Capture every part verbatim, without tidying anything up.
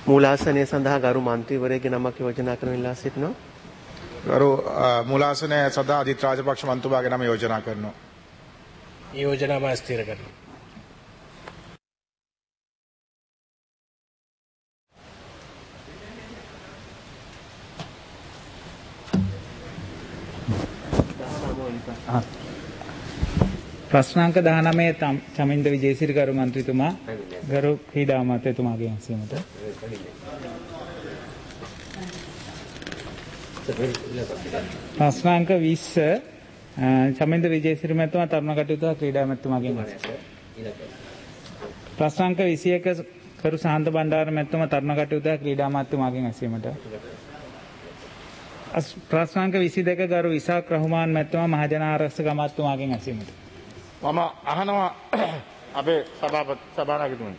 මූලාසනය සඳහා ගරු මන්ත්‍රීවරයාගේ නමක් යෝජනා කරන ඉල්ලා සිටිනවා. ගරු මූලාසනය සඳහා අදිත් රාජපක්ෂ මන්ත්‍රීතුමාගේ නම යෝජනා කරනවා. යෝජනා මා ස්ථිර කරනවා. ප්‍රශ්නාංක දහනවය චමින්ද විජේසිරි ගරු මන්ත්‍රීතුමා ගරු ක්‍රීඩා අමාත්‍යතුමාගේ ඇසීමට. ප්‍රශ්නාංක විස්ස චමින්ද විජේසිරි මැතිතුමා තරුණ කටයුතු ක්‍රීඩා මැතිතුමාගෙන් ඇසීමට. ප්‍රශ්නාංක විසියක කරු සාන්ත බණ්ඩාර මැතිතුමා තරුණ කටයුතු ක්‍රීඩා අමාත්‍යතුමාගෙන් ඇසීමට. ප්‍රශ්නාංක විසිදෙක ගරු ඉසාක් රහ්මාන් මැතිතුමා මහජන ආරක්ෂක අමාත්‍යතුමාගෙන් ඇසීමට. මම අහනවා අපේ සභාපති සභානායකතුමනි.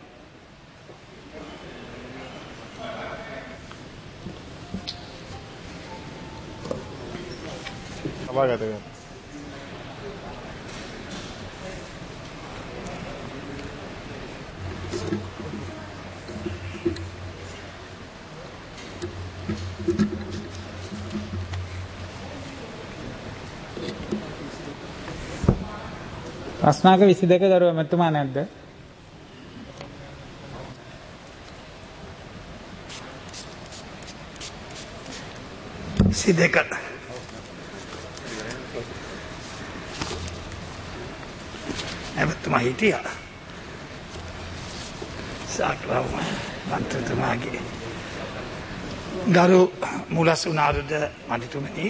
සභාගත කරන්න. ප්‍රශ්නාංක විසිදෙක ගරු මැතිතුමා නැද්ද? විසිදෙක එමෙතුමා හිටියා. සාක්‍රව මන්ත්‍රතුමාගේ ගරු මුලසුනාරුද මන්ත්‍රතුමනි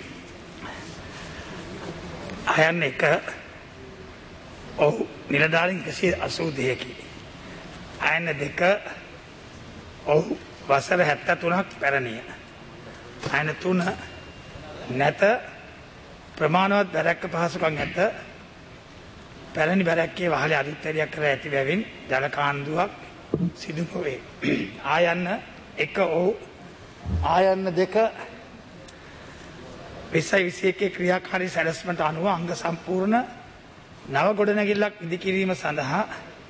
අයන් එක ඔව් නිලධාරීන් එකසිය අසූ දෙකකි. අයන දෙක ඔව් වසර හැත්තෑ තුනක් පැරණිය. අයන තුන නැත ප්‍රමාණවත් බැරැක්ක පහසුකම් ඇත. පැරණි බැරැක්කේ වහලේ අදිත්තරියක් කර ඇති බැවින් ජල කාන්දුවක් සිදු නොවේ. ආයන්න එක ඔව් ආයන්න දෙක විසයි විසි එකේ ක්‍රියාකාරී සැලැස්මට අනුව අංග සම්පූර්ණ නව ගොඩනැගිල්ලක් ඉදිකිරීම සඳහා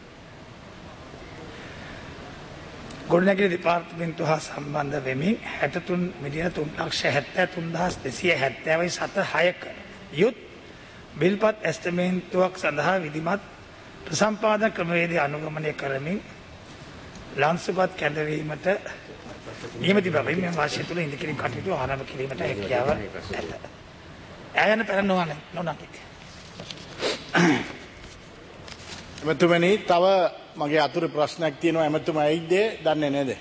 ගොඩනැගිලි දෙපාර්තමේන්තුව හා සම්බන්ධ වෙමින් හැට තුන් මිලියන තුන් ලක්ෂ හැත්තෑ තුන් දහස් දෙසිය හැත්තෑවයි සත හයක යුත් බිල්පත් ඇස්තමේන්තුවක් සඳහා විධිමත් ප්‍රසම්පාදන ක්‍රමවේදය අනුගමනය කරමින් ලන්සුපත් කැඳවීමට නියමිත බැවින් මෙම වර්ෂය තුළ ඉදිකිරීම් කටයුතු ආරම්භ කිරීමට හැකියාව ඇත. ඈයන පැන නොවන නොනකි. එමෙතුමනි තව මගේ අතුරු ප්‍රශ්නයක් තියෙනවා. එමෙතුමා ඇයිද දන්නේ නැද?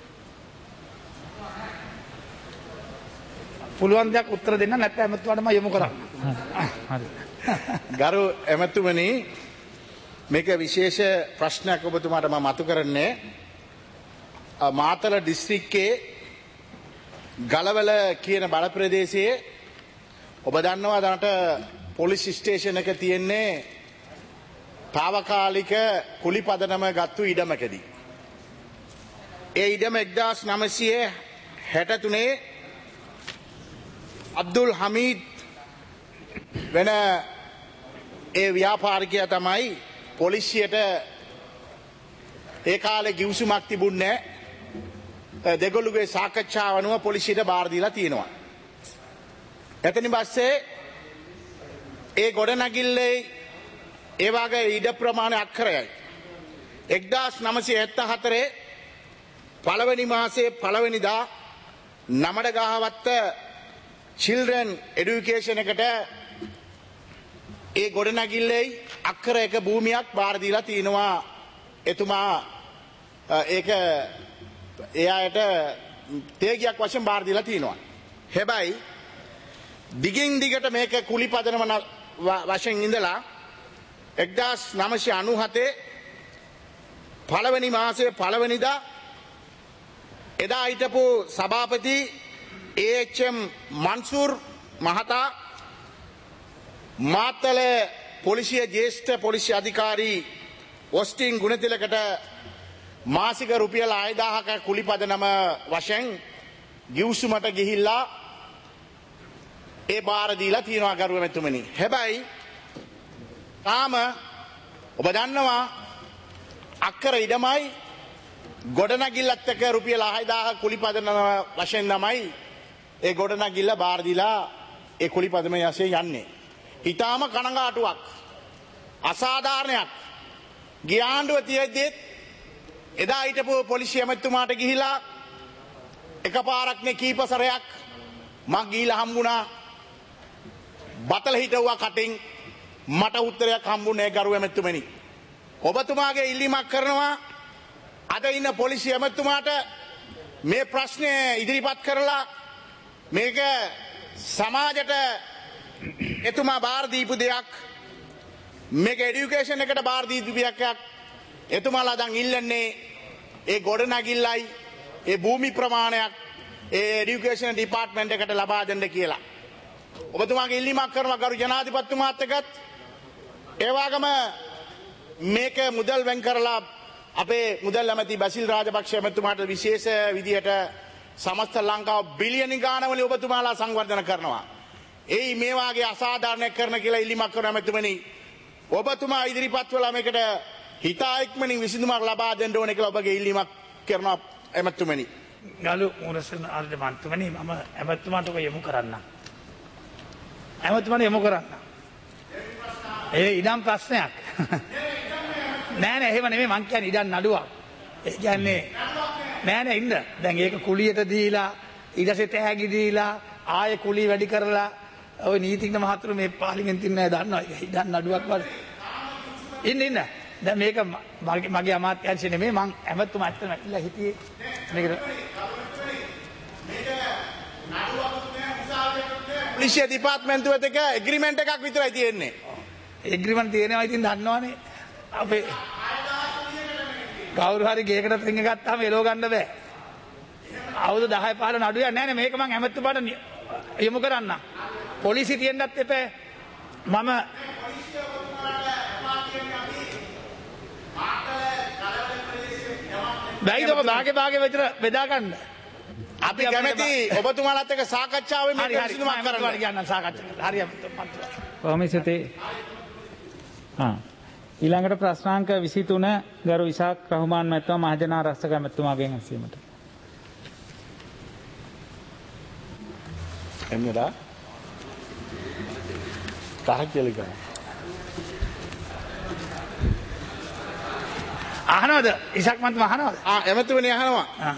පුළුවන් දෙයක් උත්තර දෙන්න නැත්නම් එමෙතුමාට මම යොමු කරා. හරි. ගරු එමෙතුමනි මේක විශේෂ ප්‍රශ්නයක් ඔබතුමාට මම මතු කරන්නේ. මාතල දිස්ත්‍රික්කයේ ගලවල කියන බල ප්‍රදේශයේ ඔබ දන්නවා දැනට පොලිස් ස්ටේෂන් එක තියෙන්නේ තාවකාලික කුලි පදනම ගත්තු ඉඩමකදී. ඒ ඉඩම එක්දාස් නවසිය හැට තුනේ අබ්දුල් හමීද් වෙන ඒ ව්‍යාපාරිකයා තමයි පොලිසියට ඒ කාලේ ගිවිසුමක් තිබුණේ නැහැ. දෙගොල්ලුගේ සාකච්ඡාව අනුව පොලිසියට බාර දීලා තියෙනවා. එතනින් පස්සේ ඒ ගොඩනැගිල්ලේ ඒ වගේ ඉඩ ප්‍රමාණය අක්කරයයි. එක්දාස් නවසිය හැත්තෑ හතරේ පළවෙනි මාසයේ පළවෙනිදා නමඩගහවත්ත චිල්ඩ්‍රන් එඩියුකේෂන් එකට ඒ ගොඩනැගිල්ලේ අක්කර එක භූමියක් බාර දීලා තිනවා. එතුමා ඒක ඒ අයට තේගයක් වශයෙන් බාර දීලා තිනවා. හැබැයි දිගින් දිගට මේක කුලි පදනම වශයෙන් ඉඳලා එක්දාස් නවසිය අනූහතේ පළවෙනි මාසයේ පළවෙනිදා එදා හිටපු සභාපති ඒ එච් එම් මන්සූර් මහතා මාතල පොලිසිය ජ්‍යෙෂ්ඨ පොලිසිය අධිකාරී ඔස්ටින් ගුණතිලකට මාසික රුපියල් හයදාහක කුලි පදනම වශයෙන් ගිවිසුමට ගිහිල්ලා ඒ බාර දීලා තියෙනවා ගරුව මෙතුමනි. හැබැයි තාම ඔබ දන්නවා අක්කර ඉඩමයි ගොඩනැගිල්ලත් එක්ක රුපියල් හය දහසක් කුලිපදන වශයෙන් තමයි ඒ ගොඩනැගිල්ල බාර දීලා ඒ කුලිපදමේ යසේ යන්නේ. ඊටාම කනගාටුවක් අසාධාරණයක් ගිය ආණ්ඩුව තියෙද්දි එදා හිටපු පොලිසිය ඇමතුමාට ගිහිලා එකපාරක් නේ කීප සැරයක් මං ගිහිලා හම්බුණා බතල හිටවුවා කටින් මට උත්තරයක් හම්බුනේ ගරු ඇමතුමනි ඔබතුමාගේ ඉල්ලීමක් කරනවා අද ඉන්න පොලිසිය ඇමතුමාට මේ ප්‍රශ්නය ඉදිරිපත් කරලා මේක සමාජයට එතුමා බාර දීපු දෙයක් මේක එඩියුකේෂන් එකට බාර දීපු දෙයක් එතුමාලා දැන් ඉල්ලන්නේ ඒ ගොඩනැගිල්ලයි ඒ භූමි ප්‍රමාණයක් ඒ එඩියුකේෂන් ඩිපාර්ට්මන්ට් එකට ලබා දෙන්න කියලා ඔබතුමාගේ ඉල්ලීමක් කරනවා ගරු ජනාධිපතිතුමාත් එක්කත් ඒ වගේම මේක මුදල් වෙන් කරලා අපේ මුදල් ඇමති බසිල් රාජපක්ෂ ඇමතුමාට විශේෂ විදියට සමස්ත ලංකාව බිලියන ගානවලින් ඔබතුමාලා සංවර්ධන කරනවා. එයි මේ වාගේ අසාධාරණයක් කරන කියලා ඉල්ලීමක් කරන ඇමතුමනි ඔබතුමා ඉදිරිපත් වෙලා මේකට හිතා ඉක්මනින් විසඳුමක් ලබා දෙන්න ඕනේ කියලා ඔබගේ ඉල්ලීමක් කරනවා ඇමතුමනි. ගලු මුරසන ආරද මන්තුමනි මම ඇමතුමාට ඔය යොමු කරන්න. ඇමතුමාට යොමු කරන්න. ඒ ඉඩම් ප්‍රශ්නයක්. නෑ නෑ එහෙම නෙමෙයි මං කියන්නේ ඉඩම් නඩුවක්. ඒ කියන්නේ නෑ නෑ ඉන්න. දැන් ඒක කුලියට දීලා ඊටසේ තෑගි දීලා ආයෙ කුලිය වැඩි කරලා ඔය නීතිඥ මහතුරු මේ පාර්ලිමේන්තුවේ නෑ දන්නවා. ඉඩම් නඩුවක් වල. ඉන්න ඉන්න. දැන් මේක මගේ අමාත්‍යාංශ නෙමෙයි මං ඇමතුමා ඇත්තටම ඉල්ලා හිටියේ මේකට පොලිසිය දෙපාර්තමේන්තුවත් එක්ක ඇග්‍රීමන්ට් එකක් විතරයි තියෙන්නේ. ඇග්‍රීමන්ට් තියෙනවා ඉතින් දන්නවනේ. අපේ කවුරු හරි ගේකට රින්ග ගත්තාම එලෝ ගන්න බෑ. අවුරුදු දහය පහළ නඩුවක් නැහැ නේ මේක මං ඇමතුමාට යොමු කරන්න. පොලිසිය තියෙන්නත් එපා. මම බැයිද ඔබ භාගේ භාගේ විතර බෙදා ගන්න. අපි කැමති ඔබතුමාලත් එක්ක සාකච්ඡාවෙන් මේක විසඳුමක් කරන්න. කියන්න සාකච්ඡා. හරි අපිට. කොහොමද ආ ඊළඟට ප්‍රශ්නාංක විසිතුන ගරු ඉසාක් රහමාන් මහත්මයා මහජන ආරක්ෂක ඇමතුමාගෙන් අසීමට. එන්නදා තාක්ෂලික අහනවද ඉසාක් මහත්මයා අහනවද? ආ එමෙතුමනි අහනවා. ආ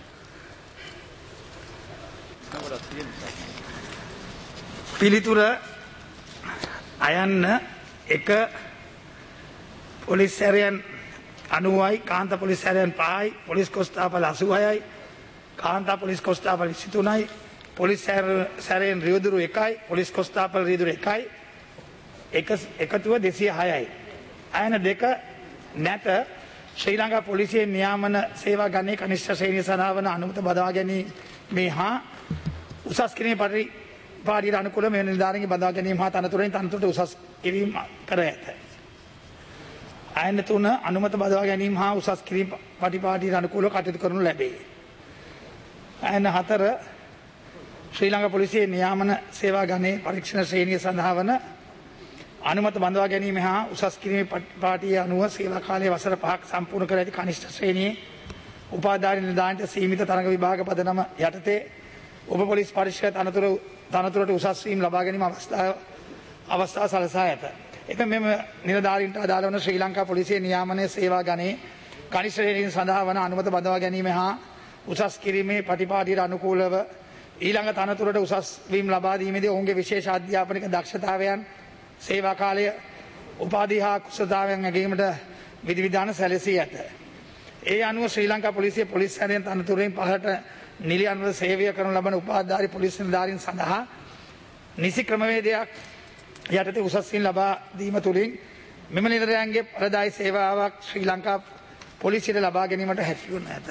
පිළිතුර අයන්න එක පොලිස් සැරයන් අනුවයි කාන්ත පොලිස් සැරයන් පහයි පොලිස් කොස්තාපල අසූහයයි කාන්තා පොලිස් කොස්තාපල විසිතුනයි පොලිස් සැරයන් රියදුරු එකයි පොලිස් කොස්තාපල රියදුරු එකයි එකතුව දෙසිය හයයි අයන දෙක නැත ශ්‍රී ලංකා පොලිසියේ නියාමන සේවා ගණයේ කනිෂ්ඨ ශ්‍රේණිය සඳහා වන අනුමත බදවා ගැනීම හා උසස් කිරීමේ පරිපාටියට අනුකූල මෙවැනි නිලධාරීන්ගේ බදවා ගැනීම හා තනතුරෙන් තනතුරට උසස් කිරීම කර ඇත. අයන තුන අනුමත බදවා ගැනීම හා උසස් කිරීම පටිපාටියට අනුකූලව කටයුතු කරනු ලැබේ. අයන හතර ශ්‍රී ලංකා පොලිසියේ නියාමන සේවා ගණයේ පරීක්ෂණ ශ්‍රේණිය සඳහා වන අනුමත බඳවා ගැනීම හා උසස් කිරීමේ පටිපාටිය අනුව සේවා කාලයේ වසර පහක් සම්පූර්ණ කර ඇති කනිෂ්ඨ ශ්‍රේණියේ උපාධාරී නිලධාරීන්ට සීමිත තරඟ විභාග පදනම යටතේ ඔබ පොලිස් පරීක්ෂක තනතුර තනතුරට උසස් වීම ලබා ගැනීම අවස්ථාව අවස්ථාව සලසා ඇත. එම මෙම නිලධාරීන්ට අදාළ වන ශ්‍රී ලංකා පොලිසියේ නියාමනයේ සේවා ගණයේ කනිෂ්ඨ ශ්‍රේණියෙන් සඳහා වන අනුමත බඳවා ගැනීම හා උසස් කිරීමේ පටිපාටියට අනුකූලව ඊළඟ තනතුරට උසස් වීම ලබා දීමේදී ඔවුන්ගේ විශේෂ අධ්‍යාපනික දක්ෂතාවයන් සේවා කාලය උපාධි හා කුසලතාවයන් ඇගීමට විධිවිධාන සැලසී ඇත. ඒ අනුව ශ්‍රී ලංකා පොලිසිය පොලිස් සැරයන් තනතුරෙන් පහළට නිලියන්ව සේවය කරනු ලබන උපාධාරී පොලිස් නිලධාරීන් සඳහා නිසි ක්‍රමවේදයක් යටතේ උසස් වීම ලබා දීම තුළින් මෙම නිලධාරීන්ගේ පරදායි සේවාවක් ශ්‍රී ලංකා පොලිසියට ලබා ගැනීමට හැකි වනු ඇත.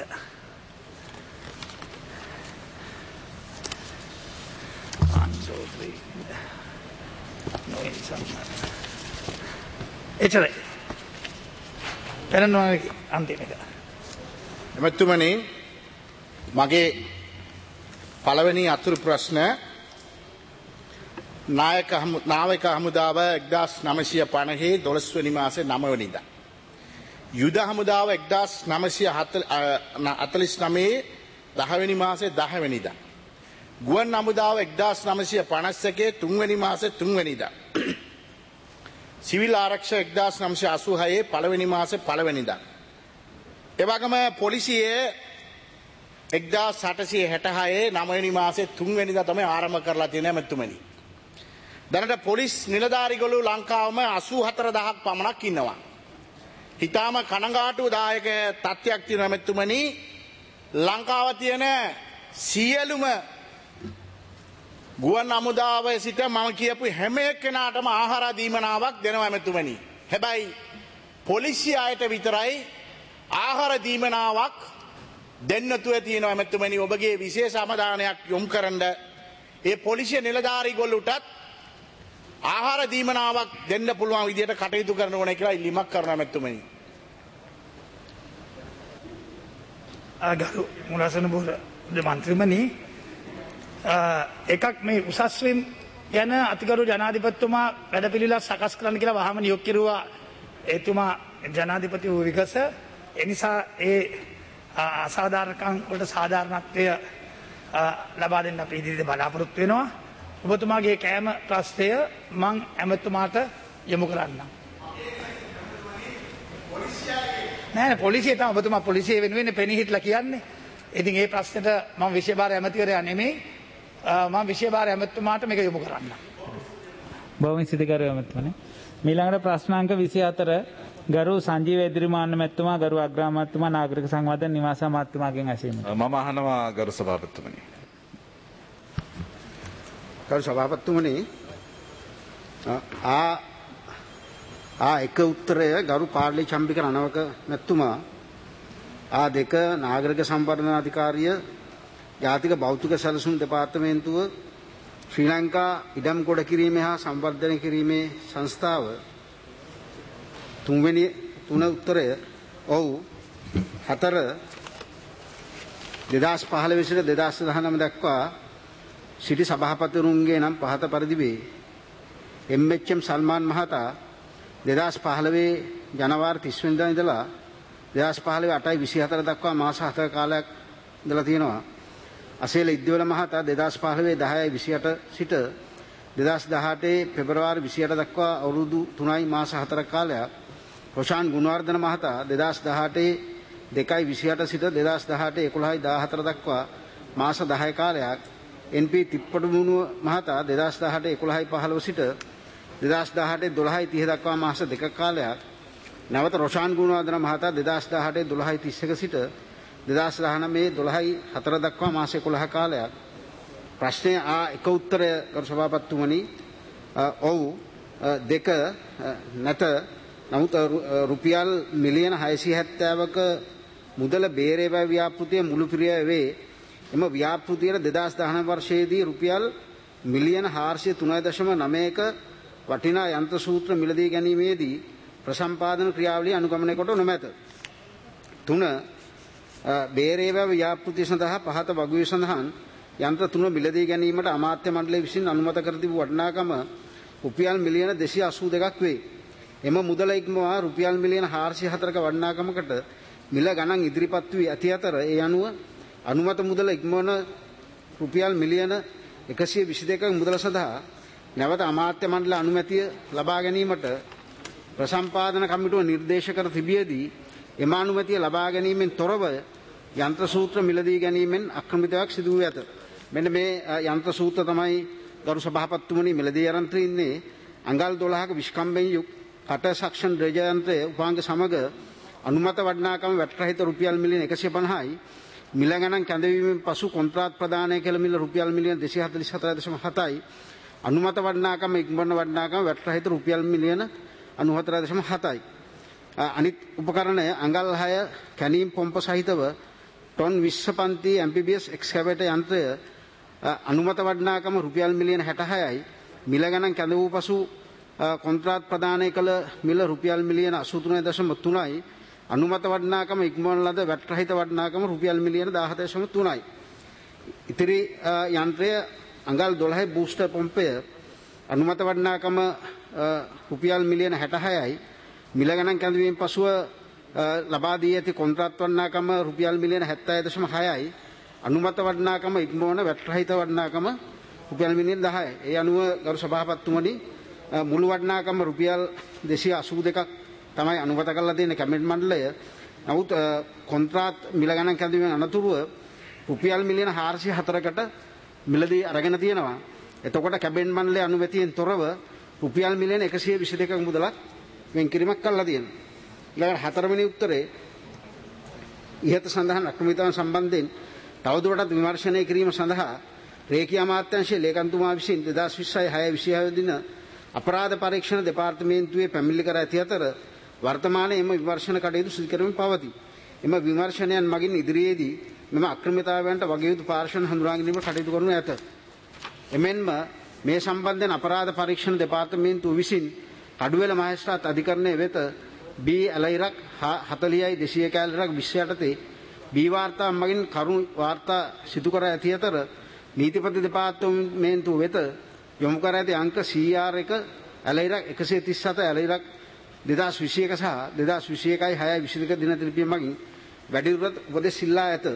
එචරයි පැරණුවන අන්තිම එක. එමෙතුමනි මගේ පළවෙනි අතුරු ප්‍රශ්න නායක නාවික හමුදාව එක්දාස් නවසිය පනහේ දොළොස් වෙනි මාසේ නව වෙනිදා යුද හමුදාව එක්දාස් නවසිය හතළිස් නවයේ දහවැනි මාසේ දහවැනිදා. ගුවන් හමුදාව එක්දාස් නවසිය පනස් එකේ තුන්වැනි මාසේ තුන්වැනිදා. සිවිල් ආරක්ෂක එක්දාස් නවසිය අසූ හයේ පළවෙනි මාසේ පළවෙනිදා. එවගේම පොලිසියේ එක්දාස් අටසිය හැට හයේ නවවෙනි මාසේ තුන්වැනිදා තමයි ආරම්භ කරලා තියෙන්නේ මැතිතුමනි. දැනට පොලිස් නිලධාරිගොල්ලෝ ලංකාවම අසූ හතර දහසක් පමණක් ඉන්නවා. හිතාම කනගාටුදායක තත්ත්වයක් තියෙනවා මැතිතුමනි. ලංකාව තියෙන සියලුම ගුවන් හමුදාවේ සිට මම කියපු හැම එක්කෙනාටම ආහාර දීමනාවක් දෙනවා මැතිතුමනි. හැබැයි පොලිසිය අයට විතරයි ආහාර දීමනාවක් දෙන්නතුව තියෙනවා මැතිතුමනි. ඔබගේ විශේෂ අවධානයක් යොමු කරන්න ඒ පොලිසිය නිලධාරීගොල්ලොටත් ආහාර දීමනාවක් දෙන්න පුළුවන් විදියට කටයුතු කරන්න ඕනේ කියලා ඉල්ලීමක් කරනවා මැතිතුමනි. ගරු මුලසන බෝර මන්ත්‍රීමනි එකක් මේ උසස් වීම ගැන අතිගරු ජනාධිපතිතුමා වැඩපිළිවෙලක් සකස් කරන්න කියලා වහම නියෝග කෙරුවා එතුමා ජනාධිපති වූ විගස. ඒ නිසා ඒ අසාධාරණකම් වලට සාධාරණත්වය ලබා දෙන්න අපි ඉදිරියට බලාපොරොත්තු වෙනවා. ඔබතුමාගේ කෑම ප්‍රශ්නය මං ඇමතුමාට යොමු කරන්නම්. නෑ පොලිසිය තමයි ඔබතුමා පොලිසිය වෙනුවෙන් පෙනී හිටලා කියන්නේ. ඉතින් ඒ ප්‍රශ්නෙට මම විශේෂ භාර ඇමතිවරයා නෙමෙයි. මම විශේෂ භාර ඇමතුමාට මේක යොමු කරන්නම්. බොහොම ස්තුතිකර ඇමතුමනි. ඊළඟට ප්‍රශ්නාංක විසිහතර ගරු සංජීව එදිරිමාන්න මැතිතුමා ගරු අග්‍රාමාත්‍යතුමා නාගරික සංවර්ධන නිවාස අමාත්‍යතුමාගෙන් ඇසීමට. මම අහනවා ගරු සභාපතිතුමනි. ගරු සභාපතිතුමනි ආ ආ එක උත්තරය ගරු පාර්ලි චම්පික රණවක මැතිතුමා ආ දෙක නාගරික සම්වර්ධන අධිකාරිය ජාතික භෞතික සැලසුම් දෙපාර්තමේන්තුව ශ්‍රී ලංකා ඉඩම් ගොඩ කිරීමේ හා සංවර්ධනය කිරීමේ සංස්ථාව තුන්වෙනි තුන උත්තරය ඔව් හතර දෙදාස් පහළොව සිට දෙදාස් දහනව දක්වා සිටි සභාපතිවරුන්ගේ නම් පහත පරිදි වේ. එම් එච් එම් සල්මාන් මහතා දෙදාස් පහළොව ජනවාරි තිස් වෙනිදා ඉඳලා දෙදාස් පහළොව අටයි විසිහතර දක්වා මාස හතක කාලයක් ඉඳලා තියෙනවා. අසේල ඉද්දිවල මහතා දෙදාස් පහළොව දහයයි විසිඅට සිට දෙදාස් දහඅටේ පෙබරවාරි විසිඅට දක්වා අවුරුදු තුනයි මාස හතරක කාලයක්. රොෂාන් ගුණවර්ධන මහතා දෙදාස් දහඅටේ දෙකයි විසිඅට සිට දෙදාස් දහඅටේ එකොළහයි දාහතර දක්වා මාස දහය කාලයක්. එන් පී තිප්පටමුණුව මහතා දෙදාස් දහඅටේ එකොළහයි පහළොව සිට දෙදාස් දහඅටේ දොළහයි තිහ දක්වා මාස දෙකක කාලයක්. නැවත රොෂාන් ගුණවර්ධන මහතා දෙදාස් දහඅටේ දොළහයි තිස් එක සිට දෙදාස් දහනවයේ දොළහයි හතර දක්වා මාස එකොළහ කාලයක්. ප්‍රශ්නය ආ එක උත්තරය ගරු සභාපතිතුමනි ඔව් දෙක නැත. නමුත් රුපියල් මිලියන හයසිය හැත්තෑවක මුදල බේරේවා ව්‍යාපෘතිය මුළු පිරිය වේ. එම ව්‍යාපෘතියට දෙදාස් දහනව වර්ෂයේදී රුපියල් මිලියන හාරසිය තුනයි දශම නවයක වටිනා යන්ත්‍ර සූත්‍ර මිලදී ගැනීමේදී ප්‍රසම්පාදන ක්‍රියාවලිය අනුගමනය කොට නොමැත. තුන බේරේවා ව්‍යාපෘතිය සඳහා පහත වගුවේ සඳහන් යන්ත්‍ර තුන මිලදී ගැනීමට අමාත්‍ය මණ්ඩලය විසින් අනුමත කර තිබූ වටිනාකම රුපියල් මිලියන දෙසිය අසූ දෙකක් වේ. එම මුදල ඉක්මවා රුපියල් මිලියන හාරසිය හතරක වටිනාකමකට මිල ගණන් ඉදිරිපත් වී ඇති අතර ඒ අනුව අනුමත මුදල ඉක්මවන රුපියල් මිලියන එකසිය විසි දෙකක මුදල සඳහා නැවත අමාත්‍ය මණ්ඩල අනුමැතිය ලබා ගැනීමට ප්‍රසම්පාදන කමිටුව නිර්දේශ කර තිබියදී එම අනුමැතිය ලබා ගැනීමෙන් තොරව යන්ත්‍ර සූත්‍ර මිලදී ගැනීමෙන් අක්‍රමිතයක් සිදු වී ඇත. මෙන්න මේ යන්ත්‍ර සූත්‍ර තමයි ගරු සභාපතිතුමනි මිලදී යන්ත්‍රය ඉන්නේ අඟල් දොළහක විස්කම්බෙන් යුක් කට සක්ෂන් රේජ යන්ත්‍රය උපාංග සමග අනුමත වටිනාකම වැට රහිත රුපියල් මිලියන එකසිය පනහයි මිල ගණන් කැඳවීමෙන් පසු කොන්ත්‍රාත් ප්‍රදානය කළ මිල රුපියල් මිලියන දෙසිය හතළිස් හතර දශම හතයි අනුමත වටිනාකම ඉක්මවන වටිනාකම වැට රහිත රුපියල් මිලියන අනූහතර දශම හතයි. අනිත් උපකරණය අඟල් හය කැනීම් පොම්ප සහිතව ටොන් විස්ස පන්ති එම් පී බී එස් එක්ස්කැවේටර් යන්ත්‍රය අනුමත වටිනාකම රුපියල් මිලියන හැටහයයි මිල ගණන් කැඳ වූ පසු කොන්ත්‍රාත් ප්‍රදානය කළ මිල රුපියල් මිලියන අසූ තුනයි දශම තුනයි අනුමත වටිනාකම ඉක්මවන ලද වැට රහිත වටිනාකම රුපියල් මිලියන දාහත දශම තුනයි. ඉතිරි යන්ත්‍රය අඟල් දොළහයි බූස්ටර් පොම්පය අනුමත වටිනාකම රුපියල් මිලියන හැටහයයි මිල ගණන් කැඳවීම පසුව ලබා දී ඇති කොන්ත්‍රාත් වටිනාකම රුපියල් මිලියන හැත්තෑ දශම හයයි. අනුමත වටිනාකම ඉක්මවන වැට් රහිත වටිනාකම රුපියල් මිලියන දහයයි. ඒ අනුව ගරු සභාපතිතුමනි මුළු වටිනාකම රුපියල් දෙසිය අසූ දෙකක් තමයි අනුමත කරලා තියෙන කැබිනට් මණ්ඩලය. නමුත් කොන්ත්‍රාත් මිල ගණන් කැඳවීමෙන් අනතුරුව රුපියල් මිලියන හාරසිය හතරකට මිලදී අරගෙන තියෙනවා. එතකොට කැබිනට් මණ්ඩලයේ අනුමැතියෙන් තොරව රුපියල් මිලියන එකසිය විසි දෙකක මුදලක් වෙන්කිරීමක් කළා තියෙනවා. ඊළඟට හතරවෙනි උත්තරේ ඉහත සඳහන් අක්‍රමිකතාවන් සම්බන්ධයෙන් තවදුරටත් විමර්ශනය කිරීම සඳහා රේඛීය අමාත්‍යාංශයේ ලේකම්තුමා විසින් දෙදාස් විස්සයි හය විසිහය දින අපරාධ පරීක්ෂණ දෙපාර්තමේන්තුවේ පැමිණිලි කර ඇති අතර වර්තමානයේ එම විමර්ශන කටයුතු සිදු කරමින් පවතී. එම විමර්ශනයන් මගින් ඉදිරියේදී මෙම අක්‍රමිකතාවයන්ට වගේ යුතු පාර්ශ්වයන් හඳුනා ගැනීමට කටයුතු කරනු ඇත. එමෙන්ම මේ සම්බන්ධයෙන් අපරාධ පරීක්ෂණ දෙපාර්තමේන්තුව විසින් කඩුවෙල මහේස්ත්‍රාත් අධිකරණයේ වෙත බී ඇලයිරක් හතළිහයි දෙසිය කැලරක් විස්ස යටතේ බී වාර්තා මගින් කරුණු වාර්තා සිදු කර ඇති අතර නීතිපති දෙපාර්තමේන්තුව වෙත යොමු කර ඇති අංක සී ආර් එක ඇලයිරක් එකසිය තිස් හත ඇලයිරක් දෙදාස් විසි එක සහ දෙදාස් විසි එකයි හයයි විසි දෙක දින ලිපිය මගින් වැඩිදුරටත් උපදෙස් ඉල්ලා ඇත.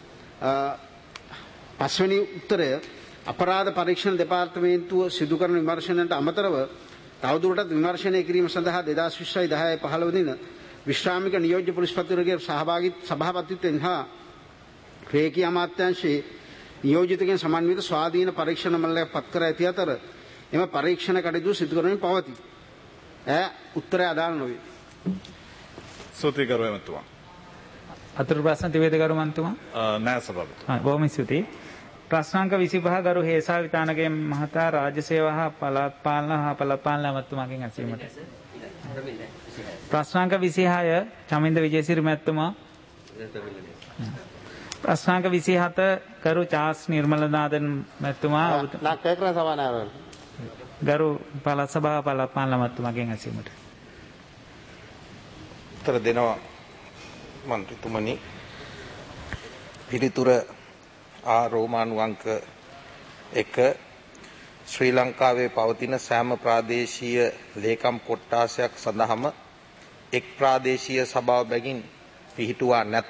පස්වෙනි උත්තරය අපරාධ පරීක්ෂණ දෙපාර්තමේන්තුව සිදු කරන විමර්ශනයට අමතරව තවදුරටත් විමර්ශනය කිරීම සඳහා දෙදාස් විස්සයි දහයයි පහළොව දින විශ්‍රාමික නියෝජ්‍ය පොලිස්පතිවරයාගේ සහභාගී සභාපතිත්වයෙන් හා රේඛීය අමාත්‍යාංශයේ නියෝජිතගෙන් සමන්විත ස්වාධීන පරීක්ෂණ මණ්ඩලයක් පත් කර ඇති අතර එම පරීක්ෂණ කටයුතු සිදු කරමින් පවතී. ඈ උත්තරය අදාළ නොවේ. ස්තුතියි ගරු ඇමතුමා. අතුරු ප්‍රශ්න තිබේද ගරු මන්තුමා? නෑ සභාපතිතුමා. බොහොම ස්තුතියි. ප්‍රශ්නාංක විසිපහ ගරු හේසා විතානගේ මහතා රාජ්‍ය සේවා හා පළාත් පාලන හා පළාත් පාලන ඇමතුමාගෙන් ඇසීමට. ප්‍රශ්නාංක විසිහය චමින්ද විජේසිරි මැතිතුමා. ප්‍රශ්නාංක විසිහත ගරු චාස් නිර්මලනාදන් මැතිතුමා. ගරු පළාත් සභාව පළාත් පාලන මැතිතුමාගෙන් ඇසීමට. උත්තර දෙනවා මන්ත්‍රීතුමනි. පිළිතුර ආ රෝමානු අංක එක ශ්‍රී ලංකාවේ පවතින සෑම ප්‍රාදේශීය ලේකම් කොට්ටාසයක් සඳහාම එක් ප්‍රාදේශීය සභාව බැගින් පිහිටුවා නැත.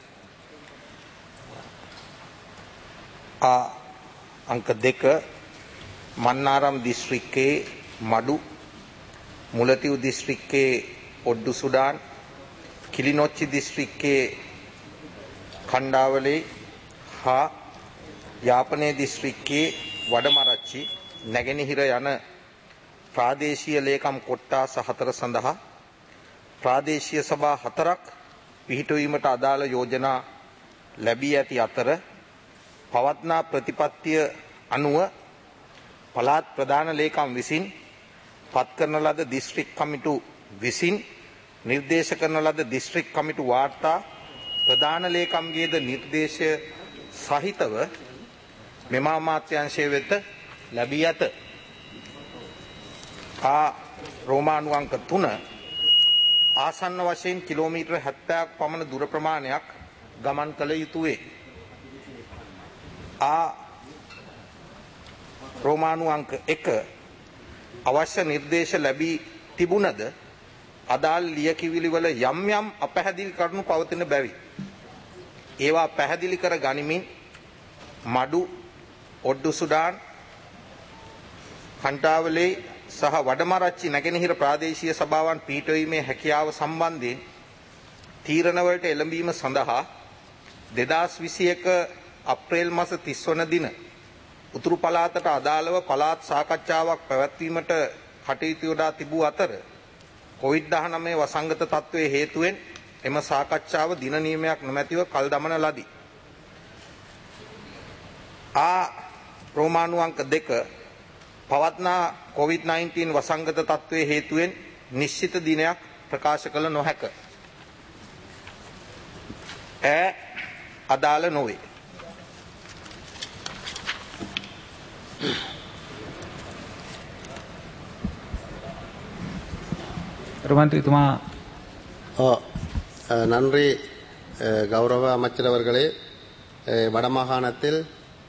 ආ අංක දෙක මන්නාරම් දිස්ත්‍රික්කයේ මඩු, මුලතිව් දිස්ත්‍රික්කයේ ඔඩ්ඩු සුඩාන්, කිලිනොච්චි දිස්ත්‍රික්කයේ කණ්ඩාවලේ හා යාපනයේ දිස්ත්‍රික්කයේ වඩමරච්චි නැගෙනහිර යන ප්‍රාදේශීය ලේකම් කොට්ටාස හතර සඳහා ප්‍රාදේශීය සභා හතරක් පිහිටුවීමට අදාළ යෝජනා ලැබී ඇති අතර පවත්නා ප්‍රතිපත්තිය අනුව පළාත් ප්‍රධාන ලේකම් විසින් පත් කරන ලද දිස්ත්‍රික් කමිටු විසින් නිර්දේශ කරන ලද දිස්ත්‍රික් කමිටු වාර්තා ප්‍රධාන ලේකම්ගේද නිර්දේශය සහිතව මෙම අමාත්‍යාංශය වෙත ලැබී ඇත. ආ රෝමානු අංක තුන ආසන්න වශයෙන් කිලෝමීටර් හැත්තෑවක් පමණ දුර ප්‍රමාණයක් ගමන් කළ යුතු වේ. ආ රෝමානු අංක එක අවශ්‍ය නිර්දේශ ලැබී තිබුණද අදාළ ලියකියවිලි වල යම් යම් අපැහැදිලි කරුණු පවතින බැවි ඒවා පැහැදිලි කර ගනිමින් මඩු, ඔඩ්ඩු සුඩාන්, කණ්ඩාවලේ සහ වඩමරච්චි නැගෙනහිර ප්‍රාදේශීය සභාවන් පිහිටවීමේ හැකියාව සම්බන්ධයෙන් තීරණවලට එළඹීම සඳහා දෙදාස් විසි එක අප්‍රේල් මාස තිස් වන දින උතුරු පළාතට අදාළව පළාත් සාකච්ඡාවක් පැවැත්වීමට කටයුතු යොදා තිබූ අතර කොවිඩ් දහනවය වසංගත තත්ත්වයේ හේතුවෙන් එම සාකච්ඡාව දින නියමයක් නොමැතිව කල් දමන ලදී. ආ රෝමානු අංක දෙක පවත්නා කොවිඩ් නයින්ටීන් වසංගත තත්ත්වයේ හේතුවෙන් නිශ්චිත දිනයක් ප්‍රකාශ කළ නොහැක. ඈ අදාළ නොවේ. ருமந்திரித்துமா ஓ நன்றி கௌரவ அமைச்சர் அவர்களே. வடமாகாணத்தில்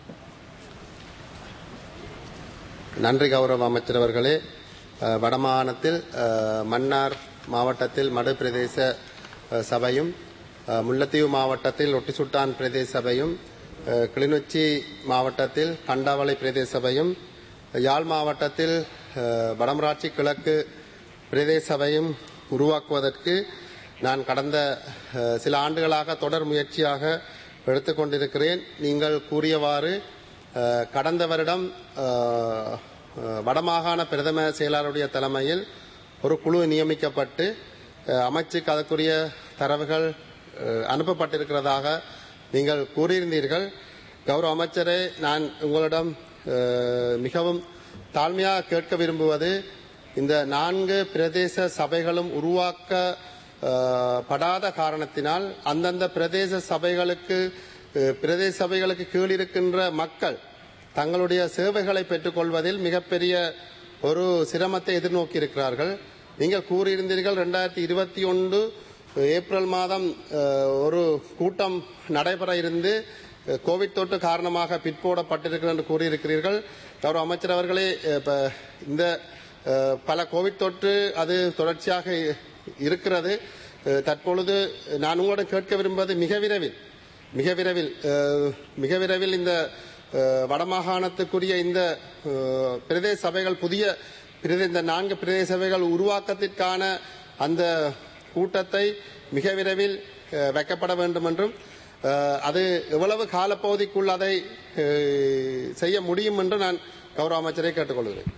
நன்றி கௌரவ அமைச்சர் அவர்களே. வடமாகாணத்தில் மன்னார் மாவட்டத்தில் மடு பிரதேச அஹ், சபையும் அஹ், முல்லைத்தீவு மாவட்டத்தில் ஒட்டிசுட்டான் பிரதேச சபையும் அஹ், கிளிநொச்சி மாவட்டத்தில் கண்டாவளை பிரதேச சபையும் யாழ் மாவட்டத்தில் அஹ், வடமராட்சி கிழக்கு பிரதேச சபையும் உருவாக்குவதற்கு நான் கடந்த அஹ், சில ஆண்டுகளாக தொடர் முயற்சியாக எடுத்துக்கொண்டிருக்கிறேன். நீங்கள் கூறியவாறு அஹ், கடந்த வருடம் அஹ், அஹ், வடமாகாண பிரதம செயலாளருடைய தலைமையில் ஒரு குழு நியமிக்கப்பட்டு அஹ், அமைச்சுக்கு அதற்குரிய தரவுகள் அஹ், அனுப்பப்பட்டிருக்கிறதாக நீங்கள் கூறியிருந்தீர்கள். கௌரவ அமைச்சரே, நான் உங்களிடம் அஹ், மிகவும் தாழ்மையாக கேட்க விரும்புவது, இந்த நான்கு பிரதேச சபைகளும் உருவாக்க அஹ், படாத காரணத்தினால் அந்தந்த பிரதேச சபைகளுக்கு அஹ், பிரதேச சபைகளுக்கு கீழ் இருக்கின்ற மக்கள் தங்களுடைய சேவைகளை பெற்றுக்கொள்வதில் மிகப்பெரிய ஒரு சிரமத்தை எதிர்நோக்கி இருக்கிறார்கள். நீங்கள் கூறியிருந்தீர்கள் இரண்டாயிரத்தி இருபத்தி ஒன்று ஏப்ரல் மாதம் அஹ், ஒரு கூட்டம் நடைபெற இருந்து அஹ், கோவிட் தொற்று காரணமாக பிற்போடப்பட்டிருக்கிறது என்று கூறியிருக்கிறீர்கள். கௌரவ அமைச்சர் அவர்களே, இப்ப இந்த அஹ், பல கோவிட் தொற்று அது தொடர்ச்சியாக இருக்கிறது. அஹ், தற்பொழுது நான் உங்களிடம் கேட்க விரும்புவது, மிக விரைவில் மிக விரைவில் அஹ், மிக விரைவில் இந்த அஹ், வடமாகாணத்துக்குரிய இந்த அஹ், பிரதேச சபைகள் புதிய பிரதே- இந்த நான்கு பிரதேச சபைகள் உருவாக்கத்திற்கான அந்த கூட்டத்தை மிக விரைவில் அஹ், வைக்கப்பட வேண்டும் என்றும் அஹ், அது எவ்வளவு காலப்பகுதிக்குள் அதை அஹ், செய்ய முடியும் என்று நான் கௌரவ அமைச்சரை கேட்டுக்கொள்கிறேன்.